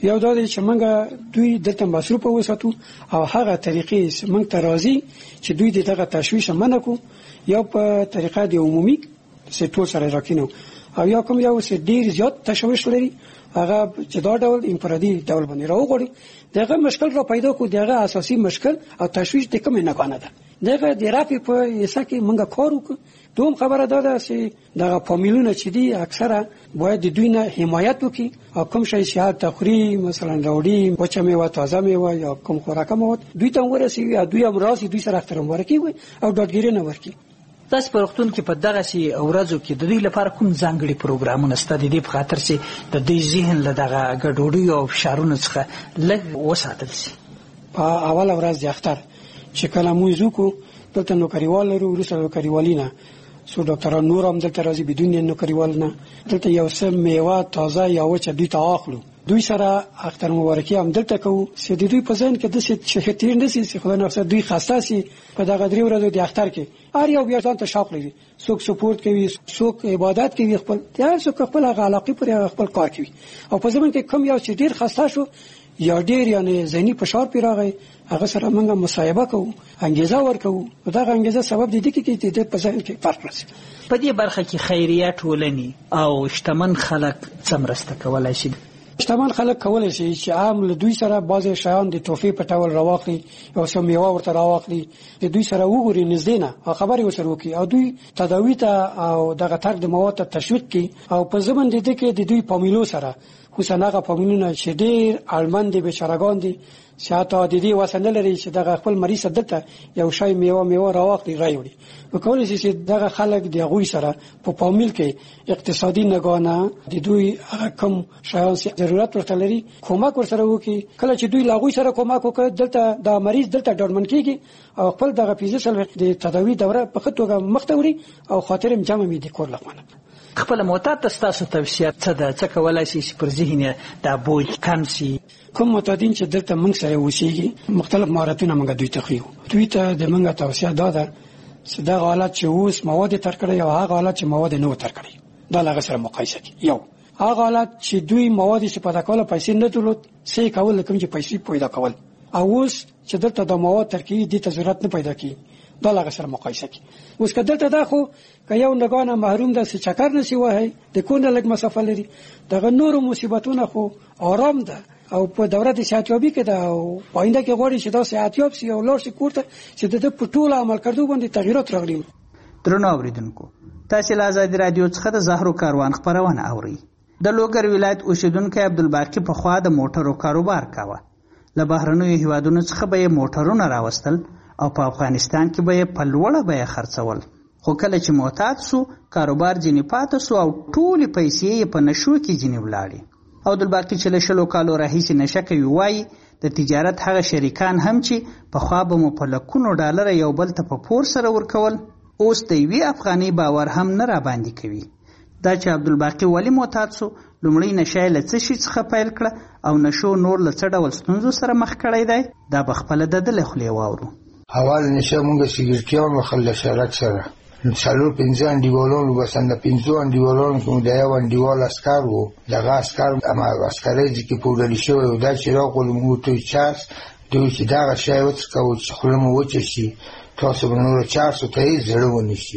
یو دا دی چې موږ دوی دلته مصروف وساتو او هغه طریقې موږ ته راځي چې دوی دغه تشویش منع کو یا په طریقه دی عمومي چې ټول سره راکینو او یا کوم یو چې ډیر زیات تشویش لري هغه چې دا ډول انفرادي ډول باندې راوغړي دغه مشکل را پیدا کو دغه اساسي مشکل او تشویش د کوم نه کنه ده دغه د رافي په یسه کې موږ کار وکړو دوم خبره ده چې دغه فامیلونه چې دي اکثره باید د دوی نه حمایت وکړي او کوم شی چې تخری مثلا راوړي وچه میوه تازه میوه یا کوم خوراک مواد دوی ته ورسیږي او دوی هم راسي دوی سره احترام ورکوي او ډاډګیري نه ورکوي. تاسو په وختونو کې په دغه سي اورازو کې د دوی لپاره کوم ځانګړي پروګرامونه ستاسو د دې په خاطر چې د دې ذهن له دغه ګډوډي او فشارونو څخه لږ وساتل شي؟ په اول ورځ د اختر چې کله موږ زوکو دلته نوکریوال لرو ورسره نوکریوالینه سو ډاکټران نور هم دلته راځي بدون نوکریوال نه دلته یو څه میوه تازه یا وچه دوی ته اخلو دوی سره اختر مبارکي هم دلته کوو چې د دوی په ځین کې د شهتیر نسی چې خدای نو دوی خاصه سي په دغه درې ورځو د اختر کې هر یو بیا ځان ته شوق لري څوک سپورت کوي څوک عبادت کوي خپل هر څوک خپل علاقه پر خپل کار کوي او په ځمن کې کم یو چې ډیر خاصه شو یا ډیر یعنی ذهني فشار پیراغی هغه سره موږ مصاحبه کوو انګیزه ورکوو دا انګیزه سبب دي چې د په ځین کې فرق راځي. په دې برخه کې خیریه ټولنې او شتمن خلک څمرسته کولای شي؟ شتمن خلک کولای شي چې عام له دوی سره بعضی شیان د توفی په ټول راوخلي او سم میوه ورته راوخلي د دوی سره وګوري نږدې نه او خبري وسره وکي او دوی تداوی ته او دغه تر د مواد ته تشویق کی او په ځمن دي کې د دوی فامیلو سره خصوصا فامیلونه چې ډیر اړمن دي بشرګان دي شاته د دې وسنه لري چې دغه خپل مریض دته یو شی میوه میوه راوخلي راوړي وکولای شي چې دغه خلک د غوي سره په فامیل کې اقتصادي نگانه د دوی کم شیان ضرورت ورته لري کومک ورسره وکي کله چې دوی لاغوي سره کومک وکړي دلته د مریض دلته ډاډمن کیږي او خپل دغه فیزیکل د تداوی دوره په خطوګه مختوري او خاطرم جمع می دي کور لغونه خپل معتاد تاسو توصیه څه ده څه کولای شي چې پر ذهن د بوج کم شي؟ کوم معتادین چې دلته موږ سره اوسېږي مختلف مهارتونه موږ دوی ته خيو دوی ته د موږ توصیه ده چې دا حالت چې اوس مواد تر کړی او هغه حالت چې مواد نه تر کړی دا لږ سره مقایسه کړي. یو هغه حالت چې دوی مواد چې پیدا کول پیسې نه درلود سې کول کوم چې پیسې پیدا کول او اوس چې دلته د مواد ترکیب دي ته ضرورت نه پیدا کی دا لږ سره مقایسه کړي. اوس کله دلته دا خو که یو نگانه محروم ده چې چکر نسی وای د کونه لګ مسافه لري دغه نور مصیبتونه خو آرام ده او په دوره د صحتیابي کې ده او پاینده کې غوړي چې دا صحتیاب سي او لور سي کوړه چې د په ټول عمل کړدو باندې تغیرات راغلي. درنو اوریدونکو تاسو له آزادي رادیو څخه د زهرو کاروان خبرونه اوري. د لوګر ولایت اوسیدونکو عبدالباقی په خوا د موټرو کاروبار کاوه. له بهرنیو هیوادونو څخه به موټرونه راوستل او په افغانستان کې به په لوړه بیه خرڅول. خو کله چې معتاد سو کاروبار ځینې پاتې سو او ټولې پیسې په نشو کې ځینې ولاړې. عبدالباقی چې له شلو کالو راهیسې نشه کوي وایي د تجارت هغه شریکان هم چې پخوا به مو په لکونو ډالر یو بل ته په پور سره ورکول اوس د یوې افغانۍ باور هم نه راباندې کوي. دا چې عبدالباقی ولې معتاد سو لومړی نشه یې له څه شي څخه پیل کړه او نشو نور له څه ډول ستونزو سره مخ کړی دی دا به خپله د ده له خولې واورو. اول نشه مونږ سګرټیان وخل له شرک سره څلور پنځه انډیوالان وبسن د پنځو انډیوالانو کې د یو انډیوال اسکر و دغه اسکر اما اسکرې چې پودري شوی و دا چې راغلو موږ ته چارس دوی چې دغه شی وڅکو چې خوله مو وچه شي تاسو به نور چارسو ته یې زړه ونیسي.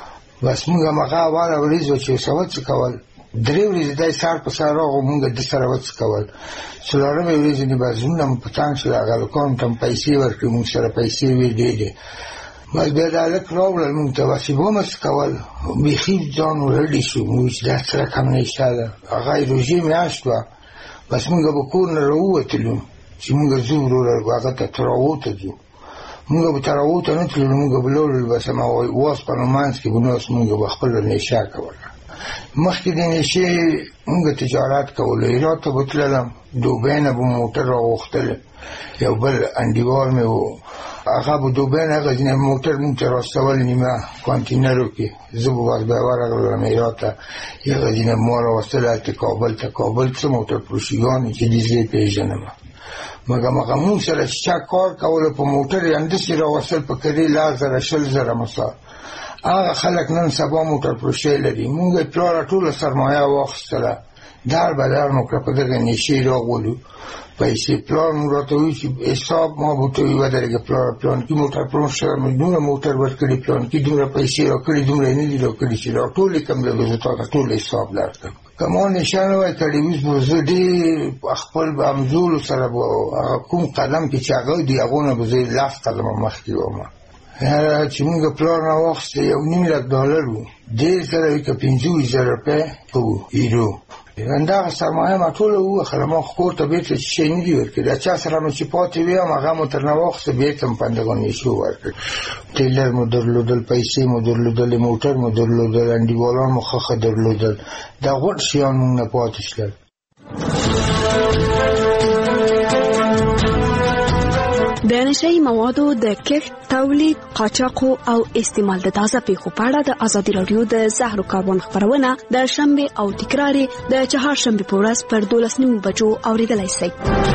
بس موږ هغه اوله ورځ چې څه وڅکول درې ورځې دی سار په سار راغلو موږ د سره وڅکول څلورمې ورځې نه به زموږ نه په تانګ شو هغه هلکانو ته پیسې ورکړې موږ سره پیسې وې ډېرې بس بیا دا هلک راوړل موږ ته بس یې ومڅکول بیخي ځان ورډي شو موږ چې دا څه رقم نشته ده هغه یې روژې میاشت وه بس موږ به کور نه راووتلو چې موږ ځو وروره هغه ته ته راووته ځو موږ به ته راووته نه تللو موږ به لاړل بس همه واسپنو منځ کې به ناست موږ به خپله نشه کوله. مخکې د نشې موږ تجارت کولو هرات ته به تللم دوبۍ نه به موټر راغوښتل یو بل انډیوال مې و هغه به دوبۍ نه هغه ځینې موټر موږ ته راستول نیمه کانتینرو کې زه به بس بیا ورغلم هرات ته هغه ځینې ما راوستل هلته کابل ته کابل څه موټر فروشیګانې چې دې زه یې پېژنم مګر هغه موږ سره چې چا کار کولو په موټر یې همداسې راوستل په کرې لس زره شل زره مثال هغه خلک نن سبا موټر فروشۍ لري موږ یې پلاره ټوله سرمایه واخیستله دار بدار مو کړه په دغه نشي راغولو پیسې پلان راته وی چې حساب ما بوته وی ودرګه پلان پلان کې موټر پرون سره مجنونه موټر ورکړي پلان کې دومره پیسې راکړي دومره نه دي راکړي چې را ټول کوم له زه ټول حساب لرم کومه نشانه وای کړي وز زه دې خپل امزول سره کوم قدم کې چې هغه دی هغه نه به لاس قدم مخکې ومه هر چې موږ پلان راوخت یو نیم لک ډالر وو دې سره کې پنځه زره روپۍ وو یورو انده سرمایه ما ټول وو خلما خور ته بیت چې نه دی ورکړي دا چا سره مې چې پاتې ویم هغه مو تر نوښت بیتم پندګونې شو ورکړي ټیلر مو درلودل پیسې مو درلودل موټر مو درلودل انډیوالان مو خخه درلودل دا غوړ شیان مونږ نه پاتې شول د نشئی موادو د کښت تولید قاچاق او استعمال د تازه پیښو په اړه د ازادي رادیو د زهرو کاربن خبرونه د شنبه او تکرار د چهارشنبه په ورځ پر دولس نیمو بجو اوریدلای شئ.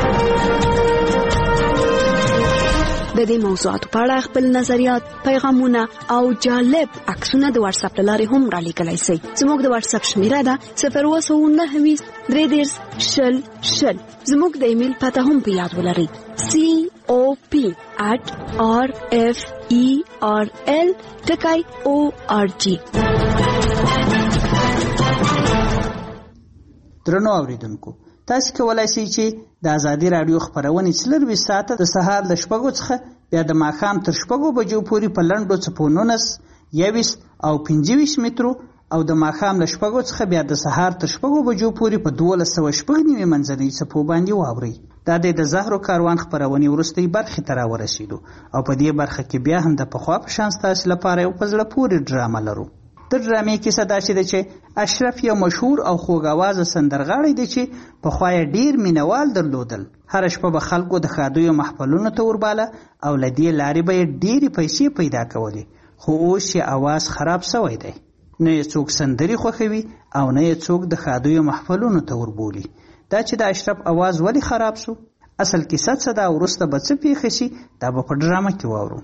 د دې موضوعاتو په اړه خپل نظریات، پیغامونه او جالب عکسونه د واتس اپ لارې هم را لیږلی شئ. زموږ د واتس اپ شمیره ده صفر اووه سوه نهه ویشت درې دېرش شل شل. زموږ د ایمیل پته هم په یاد ولرئ سی او پی at r f e r l ټکی او ار جی. درنو اوریدونکو، تاسو کولای شئ چې د ازادي رادیو خبرونه څلور ساعته د سهار ل شپږو څخه بیا د ماښام تر شپږو بجو پورې په لنډو څپونونس یویس او پنځه ویشت مترو او د ماښام ل شپږو څخه بیا د سهار تر شپږو بجو پورې په دولس سوه شپږ نیمې منځنۍ څپو باندې واورئ. دا د زهرو کاروان خبرونې وروستۍ برخې ته راورسېدو او په دې برخه کې بیا هم د پخوا په شان ستاسو لپاره یو په زړه پورې ډرامه لرو. د ډرامې کیسه داسې ده چې اشرف یو مشهور او خوږ آوازه سندرغاړی دی چې پخوا یې ډېر مینوال درلودل. هره شپه به خلکو د ښادیو محفلونو ته ورباله او له دې لارې به یې ډېرې پیسې پیدا کولې. خو اوس یې آواز خراب سوی دی. نه یې څوک سندرې خوښوي او نه یې څوک د ښادیو محفلونو ته وربولي. دا چې د اشرف آواز ولې خراب سو، اصل کیسه څه ده، وروسته به څه پیښه شي، دا به په ډرامه کې واورو.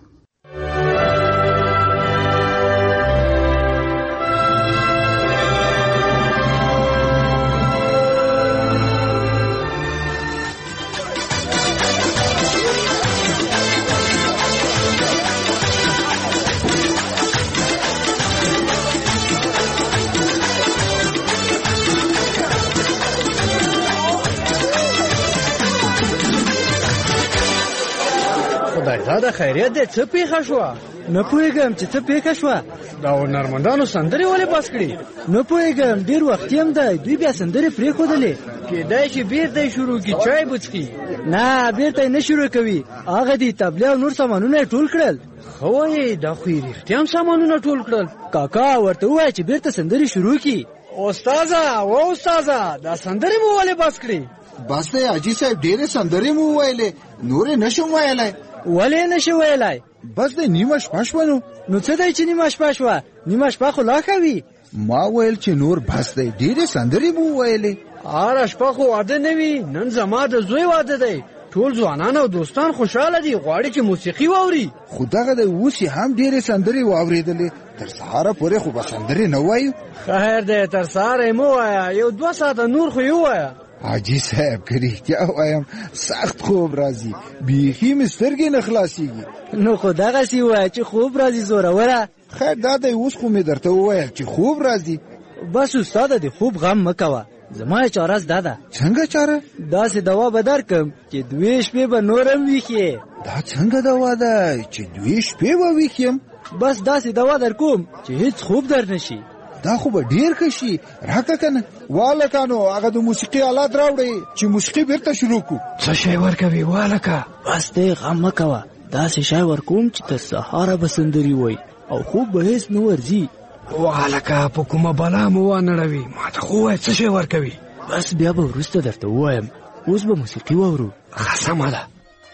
دا د خیریت دی، څه پیښه شوه؟ نه پوهېږم چې څه پیښه شوه. دا هنرمندانو سندرې ولې بس کړي؟ نه پوهېږم، ډېر وختي هم دی، دوی بیا سندرې پرېښودلې. کېدای شي بېرته یې شروع کړي، چای به څښي. نه، بېرته یې نه شروع کوي. هغه دي تبلې او نور سامانونه یې ټول کړل. ښه وایې، دا خو یې رښتیا هم سامانونه ټول کړل. کاکا ورته ووایه چې بېرته سندرې شروع کړي. استاذه و استاذه، دا سندرې مو ولې بس کړي؟ بس دی حاجي صاحب، ډېرې سندرې مو وویلې، نورې نه شم ویلی. ولې نشي ویلای؟ بس دی نیمه شپه شوه. نو نو څه دی چې نیمه شپه شوه؟ نیمه شپه خو لا ښه وي. ما ویل چې نور بس دی، ډېرې سندرې مو وویلې. هره شپه خو واده نه وي، نن زما د زوی واده دی. ټول ځوانان او دوستان خوشحاله دي، غواړي چې موسیقي واوري. خو دغه دی اوس یې هم ډېرې سندرې واورېدلې، تر سهاره پورې خو به سندرې نه وایو. خیر دی، تر سهاره یې مه وایه، یو دوه ساعته نور خو یې ووایه. حاجي صاحب که رښتیا وایم سخت خوب راځي، بیخي مې سترګې نه خلاصېږي. نو خو دغسې ووایه چې خوب راځي زوروره. خیر دا دی، اوس خو مې درته وویل چې خوب راځي. بس استاده د خوب غم مه کوه، زما یې چاره زده ده. څنګه چاره؟ داسې دوا به درکړم چې دوې شپې به نور هم ویښې. دا څنګه دوا ده چې دوې شپې به ویښ یم؟ بس داسې دوا در کوم چې هیڅ خوب در نشي. دا خو به ډېر ښه شي، راکه که نه. والکانو هغه د موسیقي آلات راوړئ چې موسیقي بیرته شروع کړو. څه شی ورکوي والکه؟ بس دی غم مه کوه، داسې شی ورکوم چې تر سهاره به سندرې وایي او خوب به هېڅ نه ورځي. والکه په کومه بلا مو وانړوي، ما ته خو ووایه څه شی ورکوي. بس بیا به وروسته درته ووایم، اوس به موسیقي واورو. ښه سمه ده.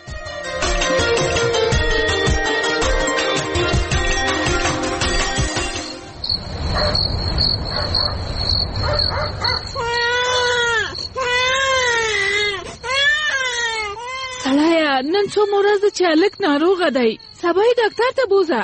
نن څو ورځې چې هلک ناروغه دی، سبا یې ډاکټر ته بوځه.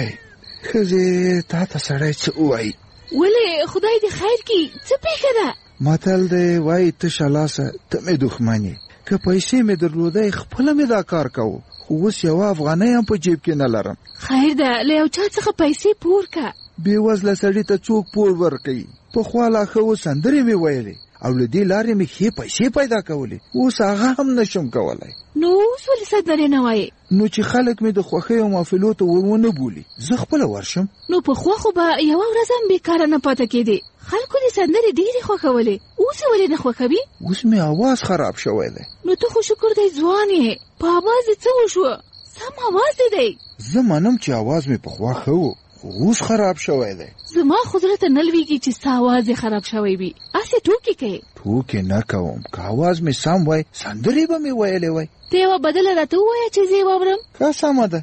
ښځې تا ته سړی څه ووایي؟ ولې خدای دې خیر کړي، څه پېښه ده؟ متل دی وای ته شلاسه ته مې دښمني که پیسې مې درلودای خپله مې دا کار کوو خو اوس یوه افغانۍ هم په جیب کې نه لرم. خیر ده له یو چا څخه پیسې پور که. بېوزله سړي ته څوک پور ورکوي؟ پخوا لا ښه و سندرې مې ویلې او له دې لارې مې ښې پیسې پیدا کولې، اوس هغه هم نشم کولی. نو اوس ولې سندرې نه وایې؟ نو چې خلک مې د خوښۍ او محفلو ته ور ونه بولي زه خپله ورشم. نو پخوا خو به یوه ورځ هم بېکاره نه پاته کېدې. خلکو دې سندرې ډېرې خوښولې، اوس یې ولې نه خوښوي؟ اوس مې اواز خراب شوی دی. نو ته خو شکر دی ځوان یې، په اواز دې څه وشوه؟ سم اواز دې دی. زه منم چې اواز مې پخوا ښه و خو اوس خراب شوی دی. زما خو زړه ته نه لوېږي چې ستا اواز یې خراب شوی وي. هسې ټوکې کوې. ټوکې نه کوم، که اواز مې سم وای سندرې به مې ویلې وای. ته یوه بدله راته ووایه چې زه یې واورم. که سمه ده.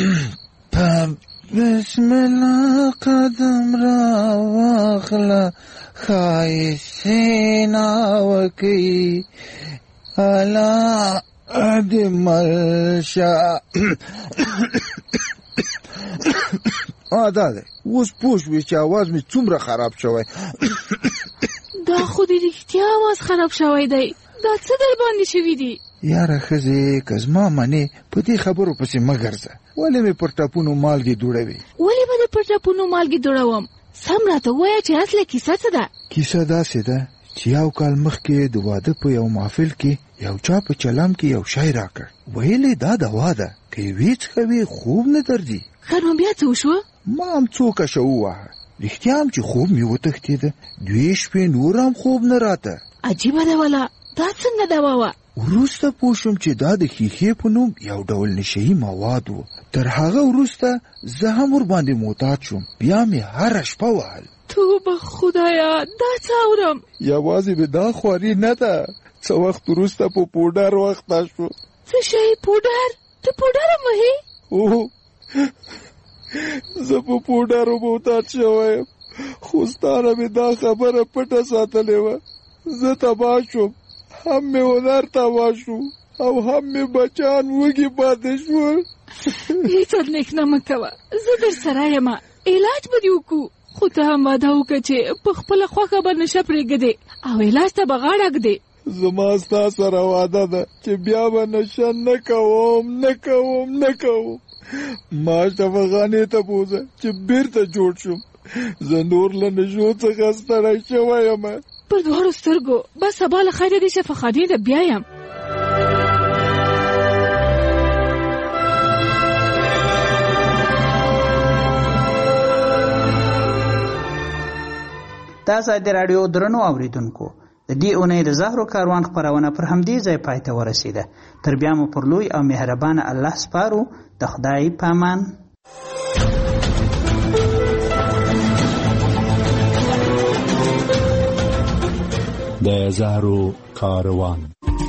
بسم الله قدم را واخله ښایستې ناوکۍ الله دې مل شه. دا دی اوس پوه شوې چې اواز مې څومره خراب شوی. دا خو دې رښتیا اواز خراب شوی دی. دا څه در باندې شوي دي؟ یاره ښځې که زما منې په دې خبرو پسې مه ګرځه. ولې مې پر ټپونو مالګې دوړوي؟ ولې به دې پر ټپونو مالګې دوړوم؟ سم راته ووایه چې اصله کیسه څه ده؟ کیسه داسې ده چې یو کال مخکې د واده په یو محفل کې یو چا په چلم کې یو شی راکړ. ویلې دا دوا ده که یې ویې څښوې خوب نه درځي. ښه نو بیا څه وشوه؟ ما هم څو کشه ووهه، رښتیا هم چې خوب مې وتښتېده. دوې شپې نور هم خوب نه راته. عجیبه ده وله، دا څنګه دوا وه؟ وروسته پوه شوم چې دا د ښیښې په نوم یو ډول نشهیي مواد و. تر هغه وروسته زه هم ورباندې معتاد شوم، بیا مې هره شپه وهل. توبه خدایا، دا څه اورم؟ یوازې مې دا خواري نه ده، څه وخت وروسته په پوډر وخته شو. څه شی پوډر؟ ته پوډر هم وهې؟ او زه په پوډرو معتاد شوی یم، خو ستا نه مې دا خبره پټه ساتلې وه. زه تباه شوم، هم مې هنر تباه شو او هم مې بچان وږي پاتې شول. هېڅ اندېښنه مه کوه، زه در سره یم، علاج به دې وکړو. خو ته هم واده وکړه چې په خپله خوښه به نشه پرېږدې او علاج ته به غاړه ږدې. زما ستا سره واده ده چې بیا به نشه نه کوم نه کوم نه کوم. ما شفاخانې ته بوځه چې بیرته جوړ شم. زه نور له نشو څخه ستړی شوی یم. پر دواړو سترګو بس سبا له خیره دې شفاخانې ته بیا یم. دا ازادي راډیو درنو اوریدونکو، د دې اونۍ د زهرو کاروان خپرونه پر همدې ځای پای ته ورسېده. تر بیا مو پر لوی او مهربانه الله سپارو. د خدای پامان. د زهرو کاروان.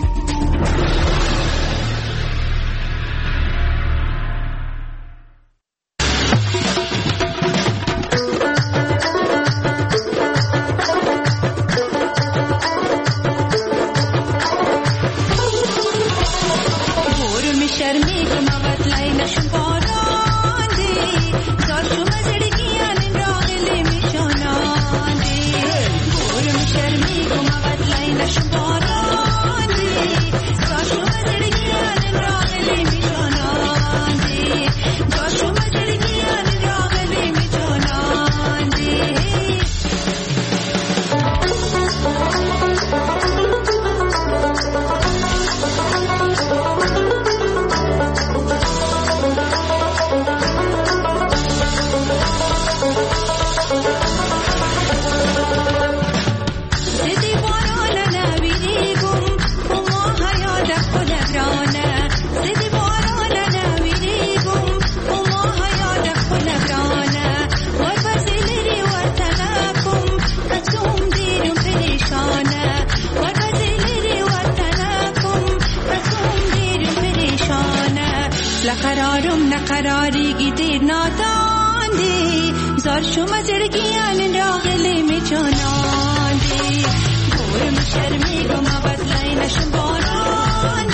لقرارم نقراریگی دیر نادان دی زار شما زرگیان راغلی می جانان دی گورم شرمی گم بدلای نشم باران